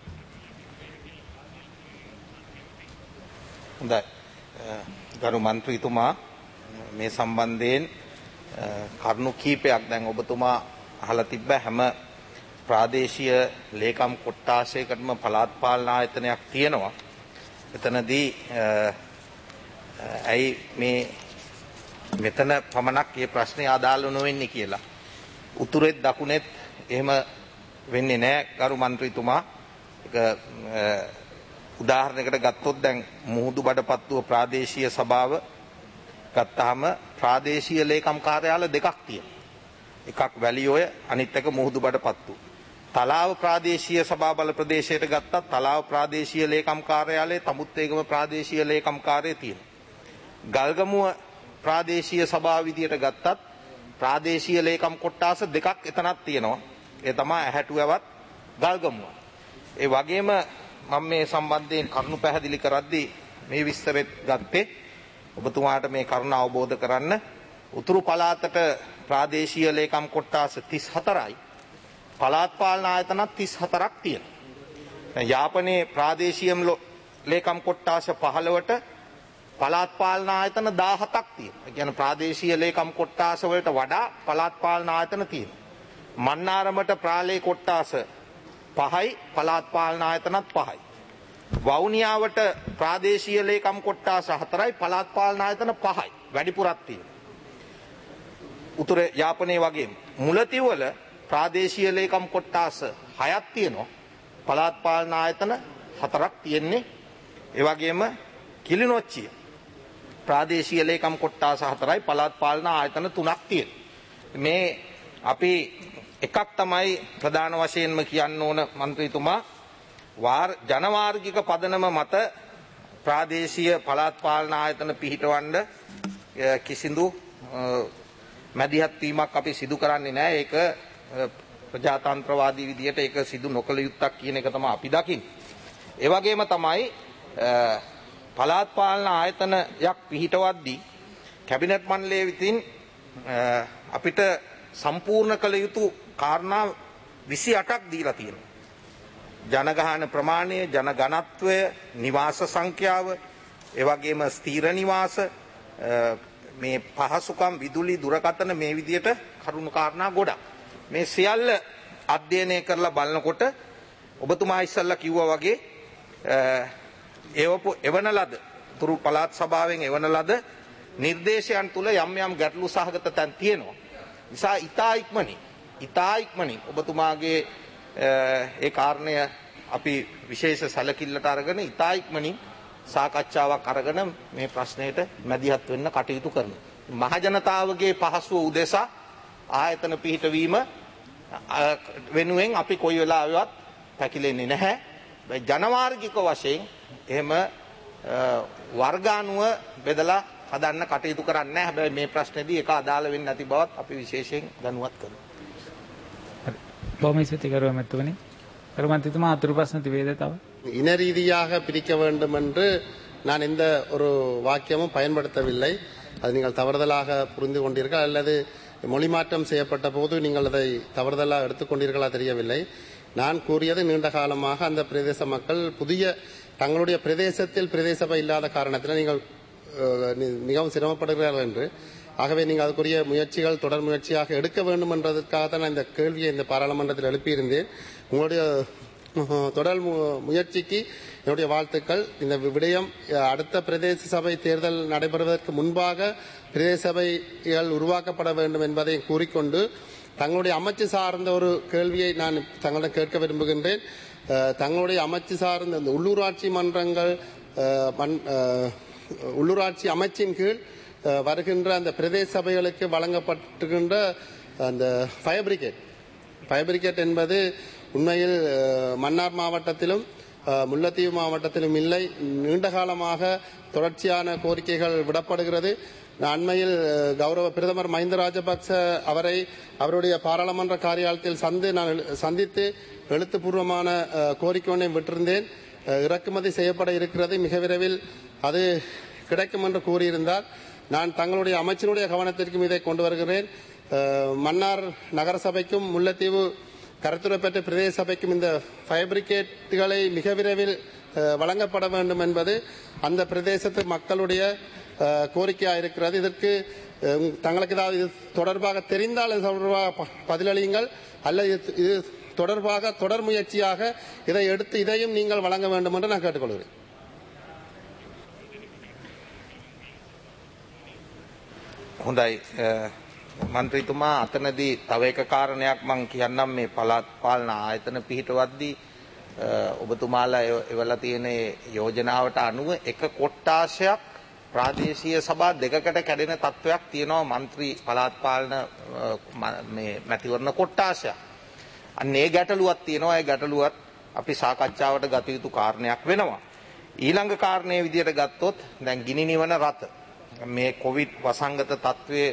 හොඳයි. ගරු මන්ත්‍රීතුමා මේ සම්බන්ධයෙන් කරුණු කීපයක් දැන් ඔබතුමා අහලා තිබ්බ හැම ප්‍රාදේශීය ලේකම් කොට්ටාශයකටම පළාත් පාලන ආයතනයක් තියෙනවා. එතනදී ඇයි මේ මෙතන පමණක් මේ ප්‍රශ්නේ අදාළ නොවෙන්නේ කියලා. උතුරෙත් දකුණෙත් එහෙම වෙන්නේ නැහැ ගරු මන්ත්‍රීතුමා. ඒක උදාහරණයකට ගත්තොත් දැන් මුහුදු බඩපත්තුව ප්‍රාදේශීය සභාව ගත්තාම ප්‍රාදේශීය ලේකම් කාර්යාල දෙකක් තියෙනවා. එකක් වැලිඔය, අනිත් එක මුහුදු බඩපත්තුව. තලාව ප්‍රාදේශීය සභා බල ප්‍රදේශයට ගත්තත් තලාව ප්‍රාදේශීය ලේකම් කාර්යාලයේ තමුත්තේගම ප්‍රාදේශීය ලේකම් කාර්යය තියෙනවා. ගල්ගමුව ප්‍රාදේශීය සභාව විදියට ගත්තත් ප්‍රාදේශීය ලේකම් කොට්ටාස දෙකක් එතනක් තියෙනවා. ඒ තමයි ඇහැටුවවත් ගල්ගමුව. ඒ වගේම මම මේ සම්බන්ධයෙන් කරුණු පැහැදිලි කරද්දී මේ විස්තරෙත් ගත්තේ ඔබතුමාට මේ කරුණ අවබෝධ කරන්න. උතුරු පළාතට ප්‍රාදේශීය ලේකම් කොට්ටාස තිස් හතරයි, පළාත් පාලන ආයතනත් තිස් හතරක් තියෙනවා. දැන් යාපනයේ ප්‍රාදේශීය ලේකම් කොට්ටාස පහළොවට පළාත් පාලන ආයතන දහහතක් තියෙනවා. ඒ කියන්නේ ප්‍රාදේශීය ලේකම් කොට්ටාස වලට වඩා පළාත් පාලන ආයතන තියෙනවා. මන්නාරමට ප්‍රාලේ කොට්ටාස පහයි, පළාත් පාලන ආයතනත් පහයි. වවුනියාවට ප්‍රාදේශීය ලේකම් කොට්ටාස හතරයි, පළාත් පාලන ආයතන පහයි. වැඩිපුරක් තියෙනවා. උතුර යාපනයේ වගේම මුලතිව් වල ප්‍රාදේශීය ලේකම් කොට්ටාස හයක් තියෙනවා, පළාත් පාලන ආයතන හතරක් තියෙන්නේ. ඒ වගේම කිලිනොච්චිය ප්‍රාදේශීය ලේකම් කොට්ටාස හතරයි, පළාත් පාලන ආයතන තුනක් තියෙනවා. මේ අපි එකක් තමයි ප්‍රධාන වශයෙන්ම කියන්න ඕන මන්ත්‍රීතුමා, වාර ජනවාර්ගික පදනම මත ප්‍රාදේශීය පළාත් පාලන ආයතන පිහිටවන්න කිසිදු මැදිහත් වීමක් අපි සිදු කරන්නේ නැහැ. ඒක ප්‍රජාතන්ත්‍රවාදී විදියට ඒක සිදු නොකළ යුත්තක් කියන එක තමයි අපි දකින්නේ. ඒ වගේම තමයි පළාත් පාලන ආයතනයක් පිහිටවද්දී කැබිනට් මණ්ඩලය විසින් අපිට සම්පූර්ණ කළ යුතු කාරණා විසි අටක් දීලා තියෙනවා. ජනගහන ප්‍රමාණය, ජනගණත්වය, නිවාස සංඛ්‍යාව, ඒ වගේම ස්ථීර නිවාස, මේ පහසුකම්, විදුලි, දුරකථන, මේ විදියට කරුණු කාරණා ගොඩක්. මේ සියල්ල අධ්‍යයනය කරලා බලනකොට ඔබතුමා ඉස්සල්ලා කිව්වා වගේ ඒවපු එවන ලද තුරු පළාත් සභාවෙන් එවන ලද නිර්දේශයන් තුල යම් යම් ගැටලු සහගත තැන් තියෙනවා. නිසා ඉතා ඉක්මනින් ඉතා ඉක්මනින් ඔබතුමාගේ ඒ කාරණය අපි විශේෂ සැලකිල්ලට අරගෙන ඉතා ඉක්මනින් සාකච්ඡාවක් අරගෙන මේ ප්‍රශ්නයට මැදිහත් වෙන්න කටයුතු කරනවා. මහජනතාවගේ පහසුව උදෙසා ආයතන පිහිටවීම වෙනුවෙන් අපි කොයි වෙලාවෙවත් පැකිලෙන්නේ නැහැ. ජනවාර්ගික වශයෙන් එහෙම වර්ගානුව බෙදලා හදන්න කටයුතු කරන්නේ නැහැ. හැබැයි මේ ප්‍රශ්නේදී ඒක අදාළ වෙන්නේ නැති බවත් අපි විශේෂයෙන් දැනුවත් කරනවා. හරි. බොහොම ස්තුතියි කරුවා මැතිතුමනි. කරුවා මැතිතුමා අතුරු ප්‍රශ්න තිබේද තව? இன ரீதியாக பிரிக்க வேண்டும் என்று நான் எந்த ஒரு வாக்கியமும் பயன்படுத்தவில்லை. அது நீங்கள் தவறுதலாக புரிந்து கொண்டீர்கள் அல்லது மொழி மாற்றம் செய்யப்பட்ட போது நீங்கள் அதை தவறுதலாக எடுத்துக்கொண்டீர்களா தெரியவில்லை. நான் கூறியது நீண்ட காலமாக அந்த பிரதேச மக்கள் புதிய தங்களுடைய பிரதேசத்தில் பிரதேச சபை இல்லாத காரணத்தில் நீங்கள் மிகவும் சிரமப்படுகிறார்கள் என்று. ஆகவே நீங்கள் அதுக்குரிய முயற்சிகள் தொடர் முயற்சியாக எடுக்க வேண்டும் என்றதற்காக தான் நான் இந்த கேள்வியை இந்த பாராளுமன்றத்தில் எழுப்பியிருந்தேன். உங்களுடைய தொடர் முயற்சிக்கு என்னுடைய வாழ்த்துக்கள். இந்த விடயம் அடுத்த பிரதேச சபை தேர்தல் நடைபெறுவதற்கு முன்பாக பிரதேச சபைகள் உருவாக்கப்பட வேண்டும் என்பதை கூறிக்கொண்டு தங்களுடைய அமைச்சு சார்ந்த ஒரு கேள்வியை நான் தங்களிடம் கேட்க விரும்புகின்றேன். தங்களுடைய அமைச்சு சார்ந்த இந்த உள்ளூராட்சி மன்றங்கள் உள்ளூராட்சி அமைச்சின் கீழ் வருகின்ற அந்த பிரதேச சபைகளுக்கு வழங்கப்பட்டிருக்கின்ற அந்த ஃபயர் பிரிகேட் ஃபயர் பிரிகேட் என்பது உண்மையில் மன்னார் மாவட்டத்திலும் முல்லைத்தீவு மாவட்டத்திலும் இல்லை. நீண்ட காலமாக தொடர்ச்சியான கோரிக்கைகள் விடப்படுகிறது. அண்மையில் கௌரவ பிரதமர் மஹிந்த ராஜபக்ச அவரை அவருடைய பாராளுமன்ற காரியாலயத்தில் சந்து நான் சந்தித்து எழுத்துப்பூர்வமான கோரிக்கை ஒன்றை விட்டிருந்தேன். இறக்குமதி செய்யப்பட இருக்கிறது, மிக விரைவில் அது கிடைக்கும் என்று கூறியிருந்தார். நான் தங்களுடைய அமைச்சருடைய கவனத்திற்கும் இதை கொண்டு வருகிறேன். மன்னார் நகரசபைக்கும் முல்லைத்தீவு கருத்துரைப்பற்ற பிரதேச சபைக்கும் இந்த ஃபயர் பிரிகேட்டுகளை மிக விரைவில் வழங்கப்பட வேண்டும் என்பது அந்த பிரதேசத்து மக்களுடைய கோரிக்கையாக இருக்கிறது. இதற்கு தங்களுக்கு ஏதாவது இது தொடர்பாக தெரிந்தால் இது தொடர்பாக பதிலளியுங்கள், அல்லது இது தொடர்பாக தொடர் முயற்சியாக இதை எடுத்து இதையும் நீங்கள் வழங்க வேண்டும் என்று நான் கேட்டுக்கொள்கிறேன். හොඳයි මන්ත්‍රීතුමා අතනදී තව එක කාරණයක් මම කියන්නම්. මේ පළාත් පාලන ආයතන පිහිටවද්දී ඔබතුමාලා එවලා තියෙන යෝජනාවට අනුව එක කොට්ටාශයක් ප්‍රාදේශීය සභා දෙකකට කැඩෙන තත්වයක් තියෙනවා මන්ත්‍රී පළාත් පාලන මේ මැතිවරණ කොට්ටාශයක්. අන්න ඒ ගැටලුවක් තියෙනවා. ඒ ගැටලුවත් අපි සාකච්ඡාවට ගත යුතු කාරණයක් වෙනවා. ඊළඟ කාරණයේ විදියට ගත්තොත් දැන් ගිනි නිවන රථ මේ කොවිඩ් වසංගත තත්වයේ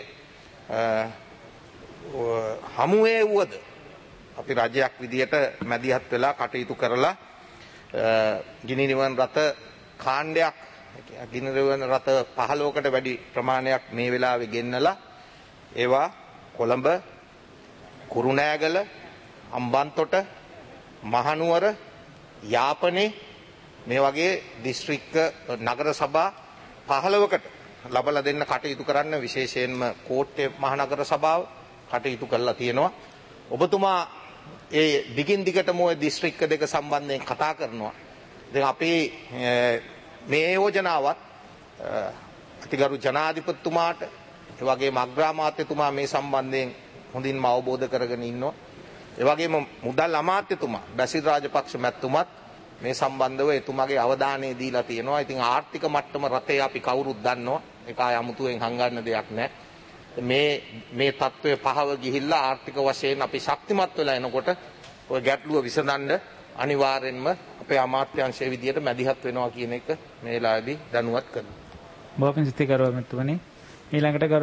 හමුවේ වුවද අපි රජයක් විදියට මැදිහත් වෙලා කටයුතු කරලා ගිනි නිවන රථ කාණ්ඩයක් ගිනි නිවන රථ පහළොවකට වැඩි ප්‍රමාණයක් මේ වෙලාවේ ගෙන්නලා ඒවා කොළඹ, කුරුණෑගල, අම්බන්තොට, මහනුවර, යාපනයේ මේ වගේ දිස්ත්‍රික්ක නගර සභා පහළොවකට ලබලා දෙන්න කටයුතු කරන්න විශේෂයෙන්ම කෝට්ටේ මහනගර සභාව කටයුතු කරලා තියෙනවා. ඔබතුමා ඒ දිගින් දිගටම ওই දිස්ත්‍රික්ක දෙක සම්බන්ධයෙන් කතා කරනවා. දැන් අපි මේ යෝජනාවත් අතිගරු ජනාධිපතිතුමාට ඒ වගේම අග්‍රාමාත්‍යතුමා මේ සම්බන්ධයෙන් හොඳින්ම අවබෝධ කරගෙන ඉන්නවා. ඒ වගේම මුදල් අමාත්‍යතුමා බැසිල් රාජපක්ෂ මැතිතුමත් මේ සම්බන්ධව එතුමාගේ අවධානය දීලා තියෙනවා. ඉතින් ආර්ථික මට්ටම රටේ අපි කවුරුත් දන්නවා. ඒක ආය අමුතුවෙන් හංගන්න දෙයක් නැහැ. මේ මේ තත්ත්වය පහව ගිහිල්ලා ආර්ථික වශයෙන් අපි ශක්තිමත් වෙලා එනකොට ඔය ගැටලුව විසඳන්න අනිවාර්යෙන්ම අපේ අමාත්‍යාංශයේ විදියට මැදිහත් වෙනවා කියන එක මේ වෙලාවේදී දැනුවත් කරනවා. බොහොම ස්තුති කරුවා මෙතුමනි. ඊළඟට ගරු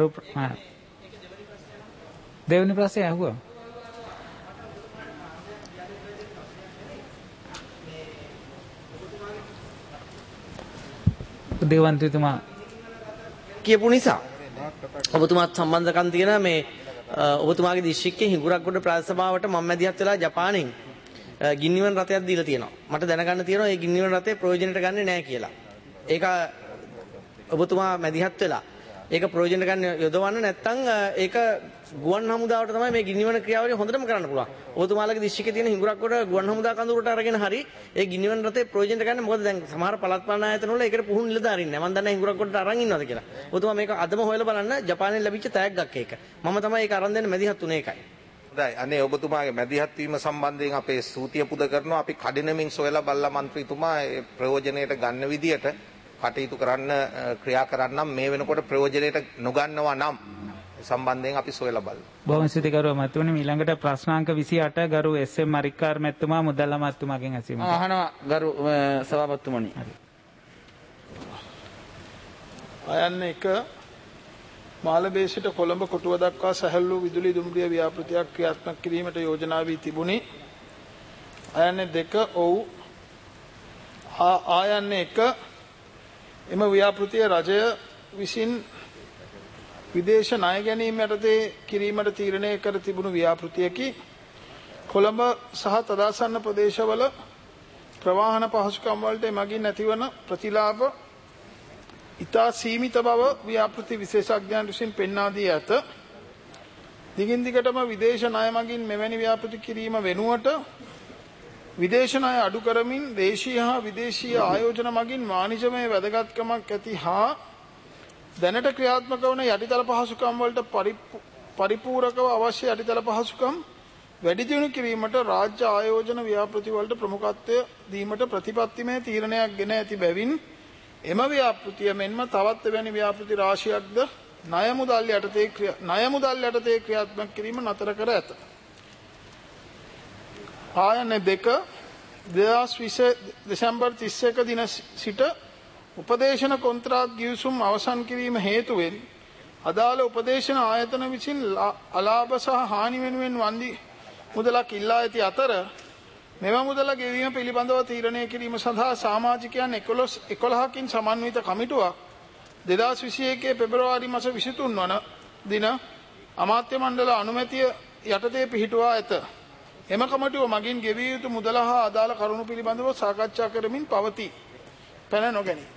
දෙවෙනි ප්‍රශ්නය අහුවා. දේවන්තතුමා කියපු නිසා ඔබතුමාත් සම්බන්ධකම් තියෙන මේ ඔබතුමාගේ දිස්ත්‍රික්කයේ හිඟුරක්ගොඩ ප්‍රාදේශ සභාවට මම මැදිහත් වෙලා ජපානයෙන් ගින්නිවන රථයක් දීලා තියෙනවා. මට දැනගන්න තියෙනවා මේ ගින්නිවන රථේ ප්‍රයෝජනෙට ගන්නෙ නැහැ කියලා. ඒක ඔබතුමා මැදිහත් වෙලා ඒක ප්‍රයෝජනෙට ගන්න යොදවන්න නැත්නම් ඒක ගුවන් හමුදාවට තමයි මේ ගින්නිවන ක්‍රියාවලිය හොඳටම කරන්න පුළුවන්. ඔබතුමාලගේ දිස්ත්‍රික්කයේ තියෙන හිඟුරක්ගොඩ ගුවන් හමුදා කඳවුරට අරගෙන හරි ඒ ගින්නිවන රථේ ප්‍රයෝජනෙට ගන්න. මොකද දැන් සමහර පළාත් පාලන ආයතන වල ඒකට පුහුණු නිලධාරීන් නැහැ. මම දන්නේ හිඟුරක්ගොඩට අරන් ඉන්නවද කියලා. ඔබතුමා මේක අදම හොයලා බලන්න. ජපානයෙන් ලැබිච්ච තෑග්ගක් ඒක. මම තමයි ඒක අරන් දෙන්න මැදිහත් උනේ ඒකයි. හොඳයි. අනේ ඔබතුමාගේ මැදිහත් වීම සම්බන්ධයෙන් අපේ ස්තුතිය පුද කරනවා. අපි කඩිනමින් සොයලා බලලා මන්ත්‍රීතුමා ඒ ප්‍රයෝජනයට ගන්න විදියට කටයුතු කරන්න ක්‍රියා කරන්නම්. මේ වෙනකොට ප්‍රයෝජනයට නොගන්නවා නම් සම්බන්ධයෙන් අපි සොයලා බලමු. බොහොම ස්තුති කරුවා මැතිතුමනි. ඊළඟට ප්‍රශ්නාංක විසිඅට ගරු එස්.එම්. මරික්කාර් මැතිතුමා මුදල් අමාත්‍යතුමාගෙන් ඇසීමට. අහනවා ගරු සභාපතිතුමනි. අයන්න එක මාළඹේ සිට කොළඹ කොටුව දක්වා සැහැල්ලු විදුලි දුම්රිය ව්‍යාපෘතියක් ක්‍රියාත්මක කිරීමට යෝජනා වී තිබුණි. අයන්නේ දෙක ඔව් ආයන්නේ එක එම ව්‍යාපෘතිය රජය විසින් විදේශ ණය ගැනීම යටතේ කිරීමට තීරණය කර තිබුණු ව්‍යාපෘතියකි. කොළඹ සහ තදාසන්න ප්‍රදේශවල ප්‍රවාහන පහසුකම් වලට මගින් ඇතිවන ප්‍රතිලාභ ඉතා සීමිත බව ව්‍යාපෘති විශේෂඥයන් විසින් පෙන්වා දී ඇත. දිගින් දිගටම විදේශ ණය මගින් මෙවැනි ව්‍යාපෘති කිරීම වෙනුවට විදේශ ණය අඩු කරමින් දේශීය හා විදේශීය ආයෝජන මගින් වාණිජමය වැදගත්කමක් ඇති හා දැනට ක්‍රියාත්මක වන යටිතල පහසුකම් වලට පරිපූරකව අවශ්‍ය යටිතල පහසුකම් වැඩි දියුණු කිරීමට රාජ්‍ය ආයෝජන ව්‍යාපෘති වලට ප්‍රමුඛත්වය දීමට ප්‍රතිපත්තිමය තීරණයක් ගෙන ඇති බැවින් එම ව්‍යාපෘතිය මෙන්ම තවත් එවැනි ව්‍යාපෘති රාශියක්ද ණය මුදල් යටතේ ණය මුදල් යටතේ ක්‍රියාත්මක කිරීම නතර කර ඇත. ආයන දෙක දෙදහස් විස්ස දෙසැම්බර් තිස් එක දින සිට උපදේශන කොන්ත්‍රාත් ගිවිසුම් අවසන් කිරීම හේතුවෙන් අදාළ උපදේශන ආයතන විසින් අලාභ සහ හානි වෙනුවෙන් වන්දි මුදලක් ඉල්ලා ඇති අතර මෙම මුදල ගෙවීම පිළිබඳව තීරණය කිරීම සඳහා සමාජිකයන් එකොළහකින් සමන්විත කමිටුවක් දෙදහස් විසි එකේ පෙබරවාරි මාස විසිතුන් වන දින අමාත්‍ය මණ්ඩල අනුමැතිය යටතේ පිහිටුවා ඇත. එම කමිටුව මගින් ගෙවිය යුතු මුදල හා අදාළ කරුණු පිළිබඳව සාකච්ඡා කරමින් පවතී. පැන නොගැනී.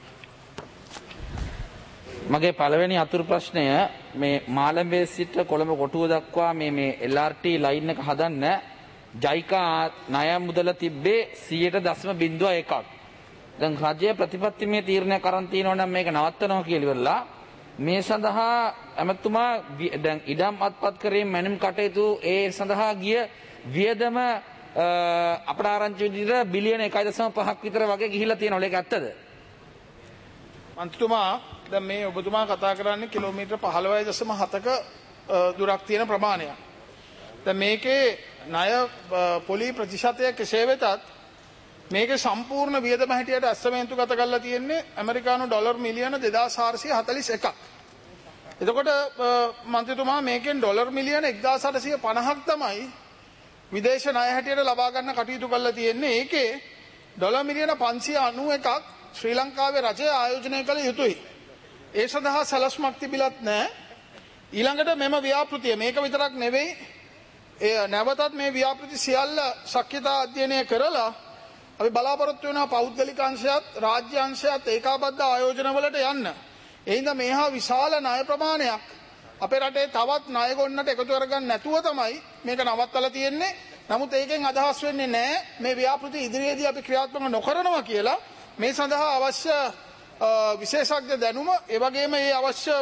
මගේ පළවෙනි අතුරු ප්‍රශ්නය මේ මාළඹේ සිට කොළඹ කොටුව දක්වා මේ මේ එල් ආර් ටී ලයින් එක හදන්න ජයිකා ණය මුදල තිබ්බේ සියයට දශම බිංදුව එකක්. දැන් රජය ප්‍රතිපත්තිමය තීරණයක් අරන් තියෙනවා නම් මේක නවත්තනවා කියලා ඉවරලා මේ සඳහා ඇමතුමා දැන් ඉඩම් අත්පත් කිරීම මැනුම් කටයුතු ඒ සඳහා ගිය වියදම අපට ආරංචි විදිහට බිලියන එකයි දශම පහක් විතර වගේ ගිහිල්ලා තියෙනවා. ඒක ඇත්තද? මන්ත්‍රීතුමා දැන් මේ ඔබතුමා කතා කරන්නේ කිලෝමීටර් පහළොවයි දශම හතක දුරක් තියෙන ප්‍රමාණයක්. දැන් මේකේ ණය පොලි ප්‍රතිශතය කෙසේ වෙතත් මේකේ සම්පූර්ණ වියදම හැටියට ඇස්තමේන්තු ගත කරලා තියෙන්නේ ඇමරිකානු ඩොලර් මිලියන දෙදාස් හාරසිය හතළිස් එකක්. එතකොට මන්ත්‍රීතුමා මේකෙන් ඩොලර් මිලියන එක්දාස් අටසිය පනහක් තමයි විදේශ ණය හැටියට ලබා ගන්න කටයුතු කරලා තියෙන්නේ. ඒකේ ඩොලර් මිලියන පන්සිය අනූ එකක් ශ්‍රී ලංකාවේ රජය ආයෝජනය කළ යුතුයි. ඒ සඳහා සැලැස්මක් තිබිලත් නැහැ. ඊළඟට මෙම ව්‍යාපෘතිය මේක විතරක් නෙවෙයි ඒ නැවතත් මේ ව්‍යාපෘති සියල්ල ශක්්‍යතා අධ්‍යයනය කරලා අපි බලාපොරොත්තු වෙනවා පෞද්ගලික අංශයත් රාජ්‍ය අංශයත් ඒකාබද්ධ ආයෝජනවලට යන්න. ඒ හින්දා මේහා විශාල ණය ප්‍රමාණයක් අපේ රටේ තවත් ණය ගොන්නට එකතු කරගන්න නැතුව තමයි මේක නවත්තලා තියෙන්නේ. නමුත් ඒකෙන් අදහස් වෙන්නේ නැහැ මේ ව්‍යාපෘති ඉදිරියේදී අපි ක්‍රියාත්මක නොකරනවා කියලා. මේ සඳහා අවශ්‍ය විශේෂඥ දැනුම ඒ වගේම මේ අවශ්‍ය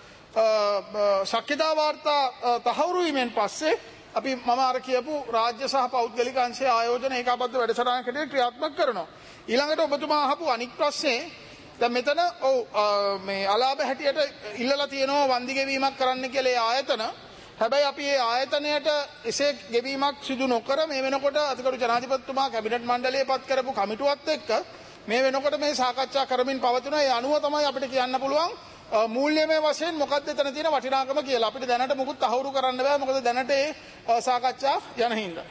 ශක්්‍යතා වාර්තා තහවුරු වීමෙන් පස්සේ අපි මම අර කියපු රාජ්‍ය සහ පෞද්ගලික අංශයේ ආයෝජන ඒකාබද්ධ වැඩසටහනකට ක්‍රියාත්මක කරනවා. ඊළඟට ඔබතුමා අහපු අනික් ප්‍රශ්නේ දැන් මෙතන ඔව් මේ අලාභ හැටියට ඉල්ලලා තියෙනවා වන්දි ගෙවීමක් කරන්න කියලා ඒ ආයතන. හැබැයි අපි මේ ආයතනයට එසේ ගෙවීමක් සිදු නොකර මේ වෙනකොට අතිගරු ජනාධිපතිතුමා කැබිනට් මණ්ඩලයේ පත් කරපු කමිටුවත් එක්ක මේ වෙනකොට මේ සාකච්ඡා කරමින් පවතිනවා. ඒ අනුව තමයි අපිට කියන්න පුළුවන් මූල්‍යමය වශයෙන් මොකක්ද එතන තියෙන වටිනාකම කියලා. අපිට දැනට මුකුත් තහවුරු කරන්න බෑ. මොකද දැනට ඒ සාකච්ඡා යන හින්දා.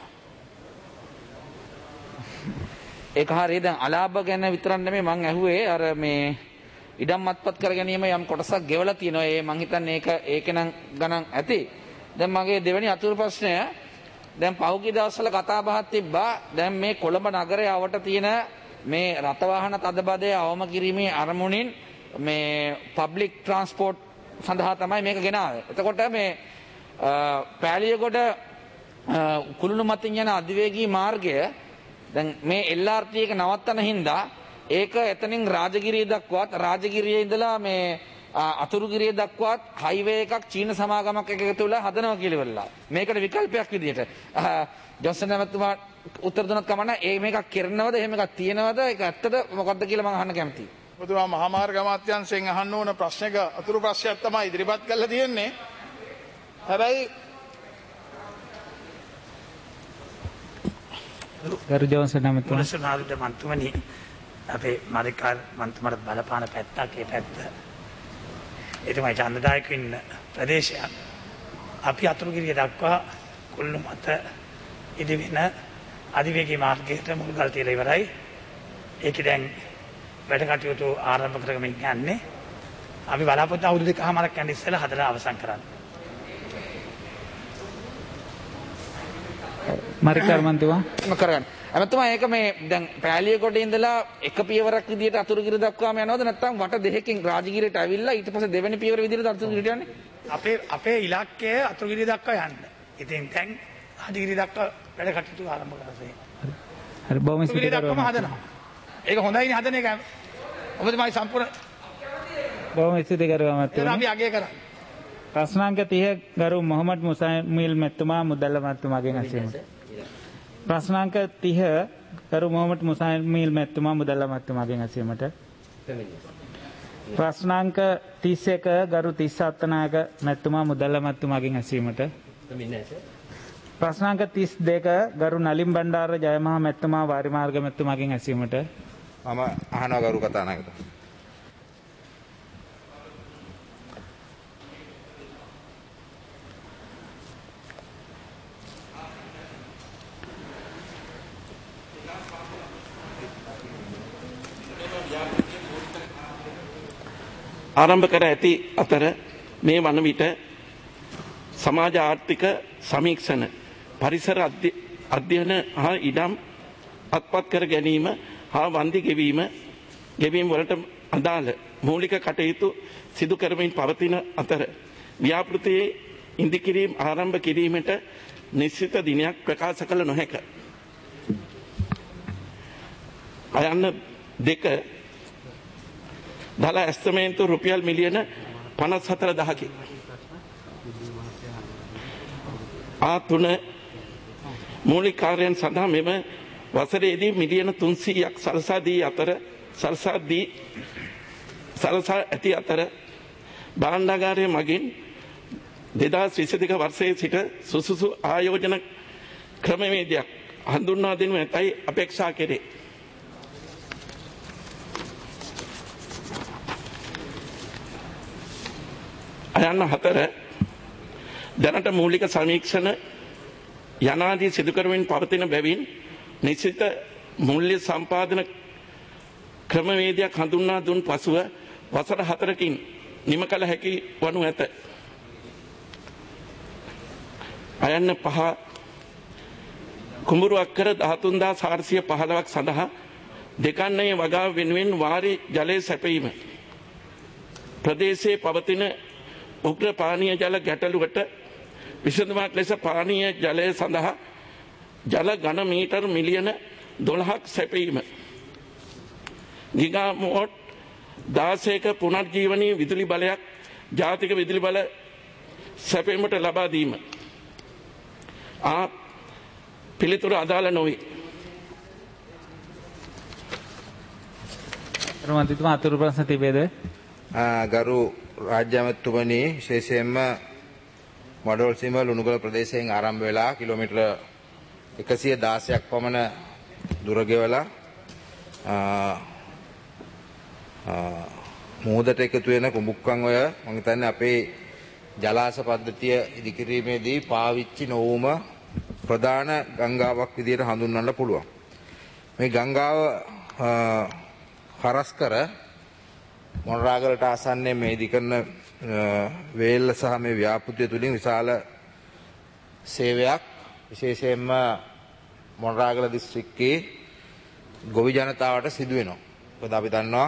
ඒක හරිය. දැන් අලාභ ගැන විතරක් නෙමෙයි මම ඇහුවේ අර මේ ඉඩම් අත්පත් කර ගැනීම යම් කොටසක් ගෙවලා තියෙනවා. ඒ මං හිතන්නේ ඒක ඒකනම් ගණන් ඇති. දැන් මගේ දෙවෙනි අතුරු ප්‍රශ්නය දැන් පහුගිය දවස්වල කතා බහක් තිබ්බා. දැන් මේ කොළඹ නගරය අවට තියෙන මේ රථවාහන තදබදය අවම කිරීමේ අරමුණින් මේ පබ්ලික් ට්‍රාන්ස්පෝර්ට් සඳහා තමයි මේක ගෙනාවේ. එතකොට මේ පෑලියගොඩ කුළුණු මතින් යන අධිවේගී මාර්ගය දැන් මේ එල් ආර් ටී එක නවත්තන හින්දා ඒක එතනින් රාජගිරිය දක්වාත් රාජගිරියේ ඉඳලා මේ අතුරුගිරිය දක්වාත් හයිවේ එකක් චීන සමාගමක් එක එකතු වෙලා හදනවා කියලා ඉවරලා. මේකට විකල්පයක් විදියට ජොන්සන් මහත්මයා උත්තර දුන්නත් කමන්න ඒ මේක කරනවද එහෙම එකක් තියෙනවද ඒක ඇත්තද මොකද්ද කියලා මම අහන්න කැමතියි. ඔබතුමා මහා මාර්ග අමාත්‍යාංශයෙන් අහන්න ඕන ප්‍රශ්නයක අතුරු ප්‍රශ්නයක් තමයි ඉදිරිපත් කරලා තියෙන්නේ. හැබැයි ගරු ජෝන්සන් මහත්මයා මන්තුමනි අපේ මාධ්‍යකාර මන්තුමට බලපාන පැත්තක් ඒ පැත්ත එතුමයි ඡන්දදායක ඉන්න ප්‍රදේශයක්. අපි අතුරුගිරිය දක්වා කුල්ලු මත ඉදිවෙන අධිවේගී මාර්ගයට මුල්ගල් තියලා ඉවරයි. ඒකේ දැන් වැඩ කටයුතු ආරම්භ කරගමින් යන්නේ. අපි බලාපොරොත්තු අවුරුදු දෙකමාරක් යන ඉස්සෙල්ලා හදලා අවසන් කරන්න. මරිකර්මන්තුමා කරගන්න. එමෙතුමා ඒක මේ දැන් පෑලියකොට ඉඳලා එක පියවරක් විදියට අතුරුගිර දක්වාම යනවද නැත්නම් වට දෙකකින් රාජගිරියට ඇවිල්ලා ඊට පස්සේ දෙවෙනි පියවර විදියට අතුරුගිරට යන්නේ? අපේ අපේ ඉලක්කය අතුරුගිරිය දක්වා යන්න. ඉතින් දැන් රාජගිරිය දක්වා වැඩ කටයුතු ආරම්භ කරලා හරි බොහොම අතුරුගිරිය දක්වාම හදනවා. ඒක හොඳයිනේ හදන එක. ඔබතුමායි සම්පූර්ණ බොහොම ස්තුතියි කරුවා අපි අගය කරා. ප්‍රශ්නාංක තිහ ගරු මොහමඩ් මුසාමිල් මෙතුමා මුදල්ල මැතිතුමාගෙන් ඇසීමට. ප්‍රශ්නාංක තිහ ගරු මොහමඩ් මුසාමිල් මෙතුමා මුදල්ල මැතිතුමාගෙන් ඇසීමට. ප්‍රශ්නාංක තිස් එක ගරු තිස් අත්තනායක මැතිතුමා මුදල්ල මැතිතුමාගෙන් ඇසීමට. ප්‍රශ්නාංක තිස් දෙක ගරු නලින් බණ්ඩාර ජයමහා මැතිතුමා වාරිමාර්ග මැතිතුමාගෙන් ඇසීමට. මම අහනවා ගරු කතානායකට. ආරම්භ කර ඇති අතර මේ වන විට සමාජ ආර්ථික සමීක්ෂණ පරිසර අධ්‍යයන හා ඉඩම් අත්පත් කර ගැනීම හා වන්දි ගෙවීම ගෙවීම වලට අදාළ මූලික කටයුතු සිදු කරමින් පවතින අතර ව්‍යාපෘතියේ ඉදිකිරීම ආරම්භ කිරීමට නිශ්චිත දිනයක් ප්‍රකාශ කළ නොහැක. අයන්න දෙක දල ඇස්තමේන්තු රුපියල් මිලියන පනස් හතර දහකි. ආ තුන මූලික කාර්යයන් සඳහා මෙම වසරේදී මිලියන තුන්සීයක් සලසා දී අතර සලසා දී සලසා ඇති අතර භාණ්ඩාගාරය මගින් දෙදහස් විසි දෙක වර්ෂයේ සිට සුසුසු ආයෝජන ක්‍රමවේදයක් හඳුන්වා දෙනු ඇතැයි අපේක්ෂා කෙරේ. අයන්න හතර දැනට මූලික සමීක්ෂණ යනාදී සිදු කරමින් පවතින බැවින් නිශ්චිත මූල්‍ය සම්පාදන ක්‍රමවේදයක් හඳුන්වා දුන් පසුව වසර හතරකින් නිම කළ හැකි වනු ඇත. අයන්න පහ කුඹුරු අක්කර දහතුන්දා සාර්සිය පහළවක් සඳහා දෙකන්නේ වගාව වෙනුවෙන් වාරි ජලය සැපීම. ප්‍රදේශයේ පවතින උග්‍ර පානීය ජල ගැටලුවට විසඳුමක් ලෙස පානීය ජලය සඳහා ජල ඝන මීටර් මිලියන දොළහක් සැපීම. ගිගාමෝට් දාසයක පුනර්ජීවනී විදුලි බලයක් ජාතික විදුලි බල සැපීමට ලබා දීම. ආ පිළිතුරු අදාළ නොවේ. රෝමන්තිතුමා අතුරු ප්‍රශ්න තිබේද? ගරු රාජ්‍ය ඇමතිතුමනි විශේෂයෙන්ම මඩොල් සීම ලුණුගල ප්‍රදේශයෙන් ආරම්භ වෙලා කිලෝමීටර එකසිය දාසයක් පමණ දුර ගෙවලා මුහුදට එකතු වෙන කුඹුක්කන් ඔය මම හිතන්නේ අපේ ජලාශ පද්ධතිය ඉදිකිරීමේදී පාවිච්චි නොවුම ප්‍රධාන ගංගාවක් විදිහට හඳුන්වන්න පුළුවන්. මේ ගංගාව හරස්කර මොනරාගලට ආසන්නයේ මේ ඉදිකරන වේල්ල සහ මේ ව්‍යාපෘතිය තුලින් විශාල සේවයක් විශේෂයෙන්ම මොනරාගල දිස්ත්‍රික්කයේ ගොවි ජනතාවට සිදු වෙනවා. මොකද අපි දන්නවා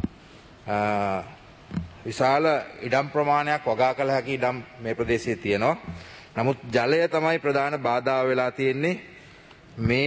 විශාල ඉඩම් ප්‍රමාණයක් වගා කළ හැකි ඉඩම් මේ ප්‍රදේශයේ තියෙනවා. නමුත් ජලය තමයි ප්‍රධාන බාධා වෙලා තියෙන්නේ මේ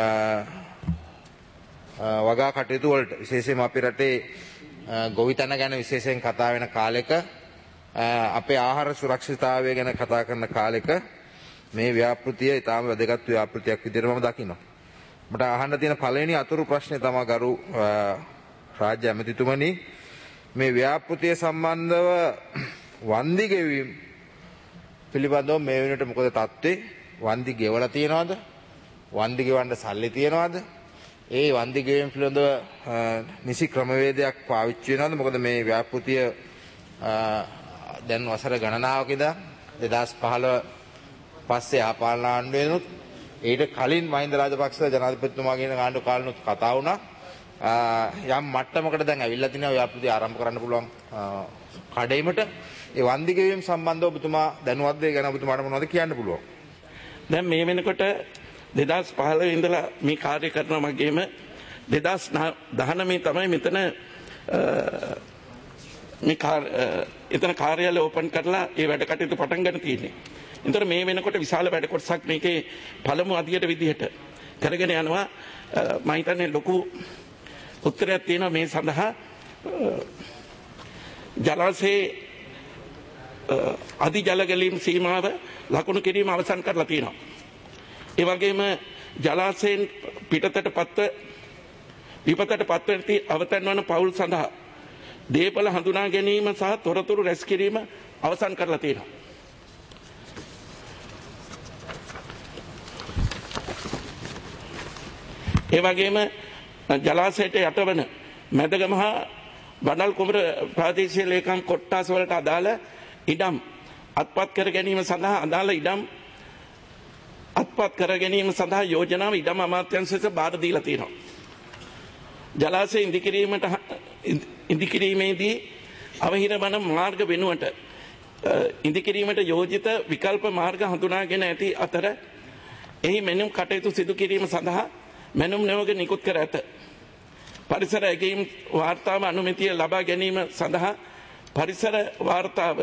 වගා කටයුතු වලට. විශේෂයෙන්ම අපේ රටේ ගොවිතැන ගැන විශේෂයෙන් කතා වෙන කාලෙක අපේ ආහාර සුරක්ෂිතතාවය ගැන කතා කරන කාලෙක මේ ව්‍යාපෘතිය ඊටාම වැදගත් ව්‍යාපෘතියක් විදිහට මම දකිනවා. මට අහන්න තියෙන පළවෙනි අතුරු ප්‍රශ්නේ තමයි ගරු රාජ්‍ය ඇමතිතුමනි මේ ව්‍යාපෘතිය සම්බන්ධව වන්දි ගෙවීම පිළිබඳව මේ වෙනකොට මොකද තත්ත්වේ? වන්දි ගෙවලා තියනවද? වන්දි ගෙවන්න සල්ලි තියනවද? ඒ වන්දි ගෙවීම පිළිබඳව නිසි ක්‍රමවේදයක් පාවිච්චි වෙනවද? මොකද මේ ව්‍යාපෘතිය දැන් වසර ගණනාවක ඉඳන් දෙදාස් පහළොව පස්සේ ආපාලන ආණ්ඩුවෙනුත් ඊට කලින් මහින්ද රාජපක්ෂ ජනාධිපතිතුමාගේ ආණ්ඩු කාලෙනුත් කතා වුණා. යම් මට්ටමකට දැන් ඇවිල්ලා තිනවා ව්‍යාපෘති ආරම්භ කරන්න පුළුවන් කඩේමට. ඒ වන්දි ගෙවීම සම්බන්ධව ඔබතුමා දැනුවත්ද? ඒ ගැන ඔබතුමාට මොනවද කියන්න පුළුවන්? දැන් මේ වෙනකොට දෙදාස් පහළොව ඉඳලා මේ කාර්ය කරන මගේම දෙදාස් දහනවය තමයි මෙතන මේ එතන කාර්යාලය ඕපන් කරලා ඒ වැඩ කටයුතු පටන් ගන්න තියෙන්නේ. ඒතර මේ වෙනකොට විශාල වැඩ කොටසක් මේකේ පළමු අධියට විදිහට කරගෙන යනවා. මම හිතන්නේ ලොකු උත්තරයක් තියෙනවා මේ සඳහා. ජලාශයේ අධි ජල ගැලීම් සීමාව ලකුණු කිරීම අවසන් කරලා තියෙනවා. ඒ වගේම ජලාශයෙන් පිටතට පත්ව විපතට පත්ව ඇති අවතන් වන පවුල් සඳහා දේපල හඳුනා ගැනීම සහ තොරතුරු රැස් කිරීම අවසන් කරලා තියෙනවා. ඒ වගේම ජලාශයට යටවන මැදගම හා වඩල් කුමර ප්‍රාදේශීය ලේකම් කොට්ටාස වලට අදාළ ඉඩම් අත්පත් කර ගැනීම සඳහා අදාළ ඉඩම් අත්පත් කර ගැනීම සඳහා යෝජනාව ඉඩම් අමාත්‍යාංශයට බාර දීලා තියෙනවා. ජලාශය ඉදිකිරීමට ඉදිකිරීමේදී අවහිර වන මාර්ග වෙනුවට ඉදිකිරීමට යෝජිත විකල්ප මාර්ග හඳුනාගෙන ඇති අතර එහි මෙනුම් කටයුතු සිදු කිරීම සඳහා මෙනුම් නියෝග නිකුත් කර ඇත. පරිසර ඇගීම් වාර්තාව අනුමැතිය ලබා ගැනීම සඳහා පරිසර වාර්තාව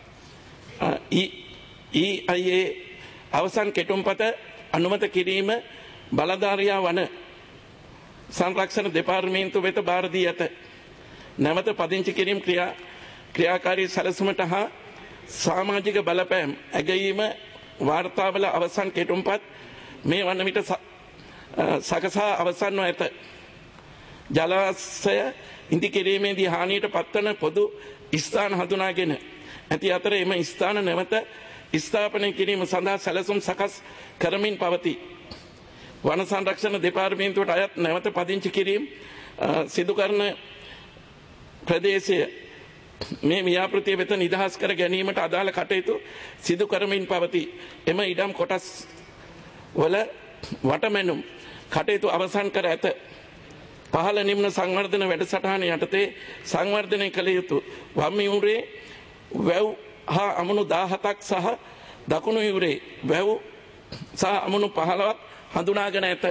ඊ අයි ඒ අවසන් කෙටුම්පත අනුමත කිරීම බලධාරියා වන සංරක්ෂණ දෙපාර්තමේන්තුව වෙත බාර දී ඇත. නැවත පදිංචි කිරීම ක්‍රියා ක්‍රියාකාරී සැලසුමට හා සමාජික බලපෑම් ඇගීම වාර්තාවල අවසන් කෙටුම්පත් මේ වන විට සකසා අවසන්ව ඇත. ජලාශය ඉදිකිරීමේදී හානියට පත්වන පොදු ස්ථාන හඳුනාගෙන ඇති අතර එම ස්ථාන නැවත ස්ථාපනය කිරීම සඳහා සැලසුම් සකස් කරමින් පවතී. වන සංරක්ෂණ දෙපාර්තමේන්තුවට අයත් නැවත පදිංචි කිරීම සිදු කරන ප්‍රදේශය මේ ව්‍යාපෘතිය වෙත නිදහස් කර ගැනීමට අදාළ කටයුතු සිදු කරමින් පවතී. එම ඉඩම් කොටස් වල වටමැනුම් කටයුතු අවසන් කර ඇත. පහළ නිම්න සංවර්ධන වැඩසටහන යටතේ සංවර්ධනය කළ යුතු වම් යුරේ වැව් හා අමුණු දාහතක් සහ දකුණු යුරේ වැව් සහ අමුණු පහළවක් හඳුනාගෙන ඇත.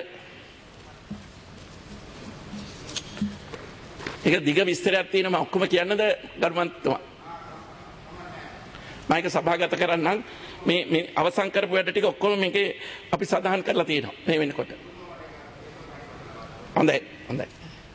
ඒක දිග විස්තරයක් තියෙනවා මම ඔක්කොම කියන්නද ගරුමන්තුමා? මම ඒක සභාගත කරන්නම්. මේ මේ අවසන් කරපු වැඩ ටික ඔක්කොම මේකේ අපි සඳහන් කරලා තියෙනවා මේ වෙනකොට. හොඳයි හොඳයි.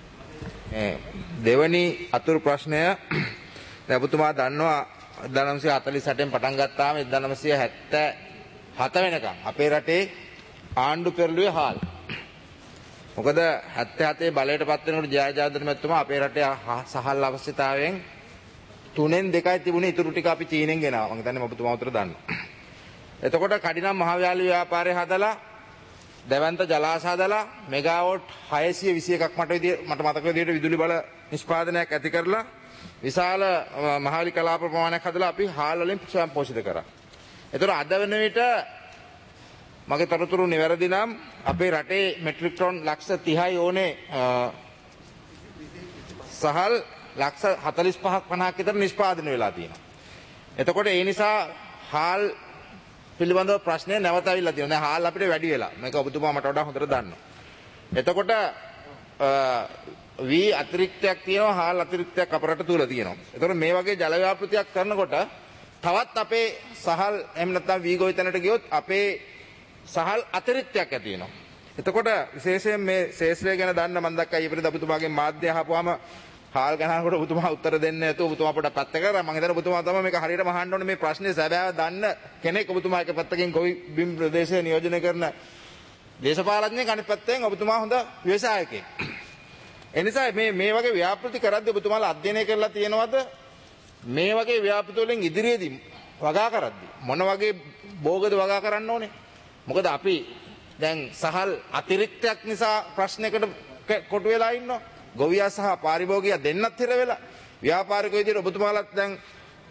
දෙවැනි අතුරු ප්‍රශ්නය දැන් ඔබතුමා දන්නවා එක්දාස් නවසිය හතළිස් අටෙන් පටන් ගත්තාම එක්දාස් නවසිය හැත්තෑ හත වෙනකම් අපේ රටේ ආණ්ඩු පෙරළුවේ හාල්. මොකද හැත්තෑ හතේ බලයට පත් වෙනකොට ජයජාදන මැතිතුමා අපේ රටේ සහල් අවශ්‍යතාවයෙන් තුනෙන් දෙකයි තිබුණේ, ඉතුරු ටික අපි චීනෙන් ගෙනාවා. මම හිතන්නේ ඔබතුමා උතර දන්නවා. එතකොට කඩිනම් මහව්‍යාලි ව්‍යාපාරය හදලා දැවන්ත ජලාශ හදලා මෙගාවොට් හයසිය විසි එකක් මට විදිය මට මතක විදියට විදුලි බල නිෂ්පාදනයක් ඇති කරලා විශාල මහවැලි කලාප ප්‍රමාණයක් හදලා අපි හාල් වලින් ස්වයං පෝෂිත කරා. ඒතර අද වෙන විට මගේ තොරතුරු නිවැරදි නම් අපේ රටේ මෙට්‍රික් ටන් ලක්ෂ තිහයි ඕනේ සහල් ලක්ෂ හතළිස් පහක් පනහක් විතර නිෂ්පාදනය වෙලා තියෙනවා. එතකොට ඒ නිසා හාල් පිළිබඳව ප්‍රශ්නය නැවත අවිල්ලා තියෙනවා. දැන් හාල් අපිට වැඩි වෙලා. මේක ඔබතුමා මට වඩා හොඳට දන්නවා. එතකොට වී අතිරික්තයක් තියෙනවා, හාල් අතිරික්තයක් අපරට තුල තියෙනවා. එතකොට මේ වගේ ජල ව්‍යාපෘතියක් කරනකොට තවත් අපේ සහල් එහෙම නැත්නම් වී ගොවිතැනට ගියොත් අපේ සහල් අතිරික්තයක් ඇති වෙනවා. එතකොට විශේෂයෙන් මේ ශේෂ්ත්‍රය ගැන දන්න මම දැක්කා ඊපෙරේද ඔබතුමාගේ මාධ්‍ය අහපුවාම හාල් ගණනකට ඔබතුමා උත්තර දෙන්නේ නැතුව ඔබතුමා පොඩක් පැත්ත කරා. මම හිතන්නේ ඔබතුමා තමයි මේක හරියටම අහන්න ඕනේ. මේ ප්‍රශ්නේ සැබෑව දන්න කෙනෙක් ඔබතුමා එක පැත්තකින් ගොවි බිම් ප්‍රදේශය නියෝජනය කරන දේශපාලඥයෙක්, අනිත් පැත්තෙන් ඔබතුමා හොඳ ව්‍යවසායකයෙක්. ඒ නිසා මේ මේ වගේ ව්‍යාපෘති කරද්දී ඔබතුමාලා අධ්‍යයනය කරලා තියෙනවද මේ වගේ ව්‍යාපෘති වලින් ඉදිරියේදී වගා කරද්දී මොන වගේ භෝගද වගා කරන්න ඕනේ? මොකද අපි දැන් සහල් අතිරික්තයක් නිසා ප්‍රශ්නයකට කොටු වෙලා ඉන්නවා. ගොවියා සහ පාරිභෝගිකයා දෙන්නත් හිර වෙලා ව්‍යාපාරික විදිහට ඔබතුමාලාත් දැන්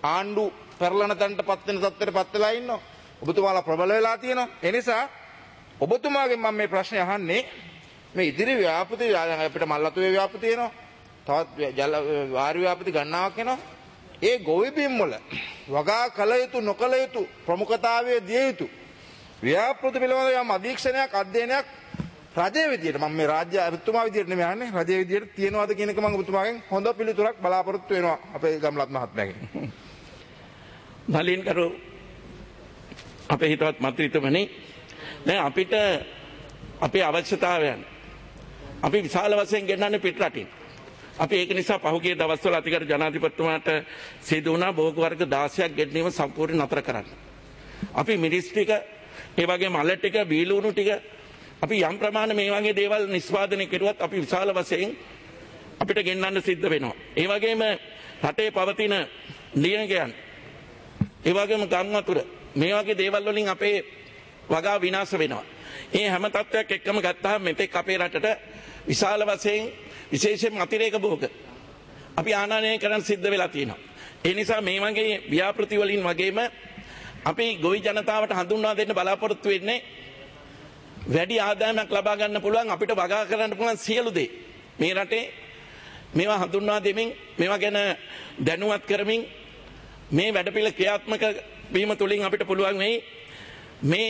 ආණ්ඩු පෙරලන තැනට පත් වෙන තත්ත්වයට පත් වෙලා ඉන්නවා. ඔබතුමාලා ප්‍රබල වෙලා තියෙනවා. ඒ නිසා ඔබතුමාගෙන් මම මේ ප්‍රශ්නේ අහන්නේ මේ ඉදිරි ව්‍යාපෘති අපිට මල්ලතුවේ ව්‍යාපෘති තියෙනවා. තවත් ජල වාරි ව්‍යාපෘති ගණනාවක් එනවා. ඒ ගොවිබිම් වල වගා කළ යුතු නොකළ යුතු ප්‍රමුඛතාවයේ දිය යුතු ව්‍යාපෘති පිළිබඳව යම් අධීක්ෂණයක් අධ්‍යයනයක් රජයේ විදියට මම මේ රාජ්‍ය අධිපතිතුමා විදියට නෙමෙයි අහන්නේ රජයේ විදියට තියනවාද කියන එක මම ඔබතුමාගෙන් හොඳ පිළිතුරක් බලාපොරොත්තු වෙනවා අපේ ගම්ලත් මහත්මයාගෙන්. නලින් කරු අපේ හිතවත් මන්ත්‍රීතුමනි දැන් අපිට අපේ අවශ්‍යතාවයන් අපි විශාල වශයෙන් ගෙන්නන්නේ පිට රටින්. අපි ඒක නිසා පහුගිය දවස්වල අතිගරු ජනාධිපතිතුමාට සිදු වුණා භෝග වර්ග දාසයක් ගෙන්නීම සම්පූර්ණ නතර කරන්න. අපි මිරිස් ටික ඒ වගේම අල ටික බීලුණු ටික අපි යම් ප්‍රමාණ මේ වගේ දේවල් නිෂ්පාදනය කරුවත් අපි විශාල වශයෙන් අපිට ගෙන්නන්න සිද්ධ වෙනවා. ඒ වගේම රටේ පවතින නියඟයන් ඒ වගේම ගම් වතුර මේ වගේ දේවල් වලින් අපේ වගා විනාශ වෙනවා. මේ හැම තත්ත්වයක් එක්කම ගත්තාම මෙතෙක් අපේ රටට විශාල වශයෙන් විශේෂයෙන් අතිරේක භෝග අපි ආනයනය කරන්න සිද්ධ වෙලා තියෙනවා. ඒ නිසා මේ වගේ ව්‍යාපෘති වලින් වගේම අපි ගොවි ජනතාවට හඳුන්වා දෙන්න බලාපොරොත්තු වෙන්නේ වැඩි ආදායමක් ලබා ගන්න පුළුවන් අපිට වගා කරන්න පුළුවන් සියලු දේ මේ රටේ මේවා හඳුන්වා දෙමින් මේවා ගැන දැනුවත් කරමින් මේ වැඩපිළිවෙල ක්‍රියාත්මක වීම තුළින් අපිට පුළුවන් වෙයි මේ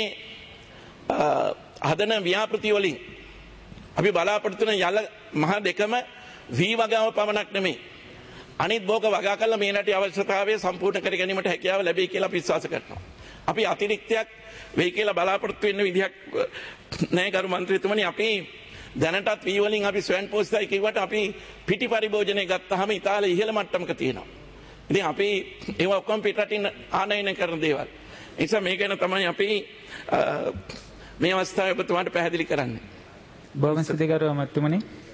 හදන ව්‍යාපෘති වලින් අපි බලාපොරොත්තු වෙන යල මහ දෙකම වී වගාව පමණක් නෙමෙයි අනිත් භෝග වගා කළා මේ රටේ අවශ්‍යතාවය සම්පූර්ණ කර ගැනීමට හැකියාව ලැබෙයි කියලා අපි විශ්වාස කරනවා. අපි අතිරික්තයක් වෙයි කියලා බලාපොරොත්තු වෙන්න විදිහක් නැහැ කරු මන්ත්‍රීතුමනි. අපි දැනටත් වී වලින් අපි ස්වයං පෝෂිතයි කිව්වට අපි පිටි පරිභෝජනය ගත්තාම ඉතාලිය ඉහළ මට්ටමක තියෙනවා. ඉතින් අපි ඒවා ඔක්කොම පිටරටින් ආනයනය කරන දේවල්. ඒ නිසා මේ ගැන තමයි අපි මේ අවස්ථාවේ ඔබතුමාට පැහැදිලි කරන්නේ. බොහොම ස්තුතියි කරු මන්ත්‍රීතුමනි.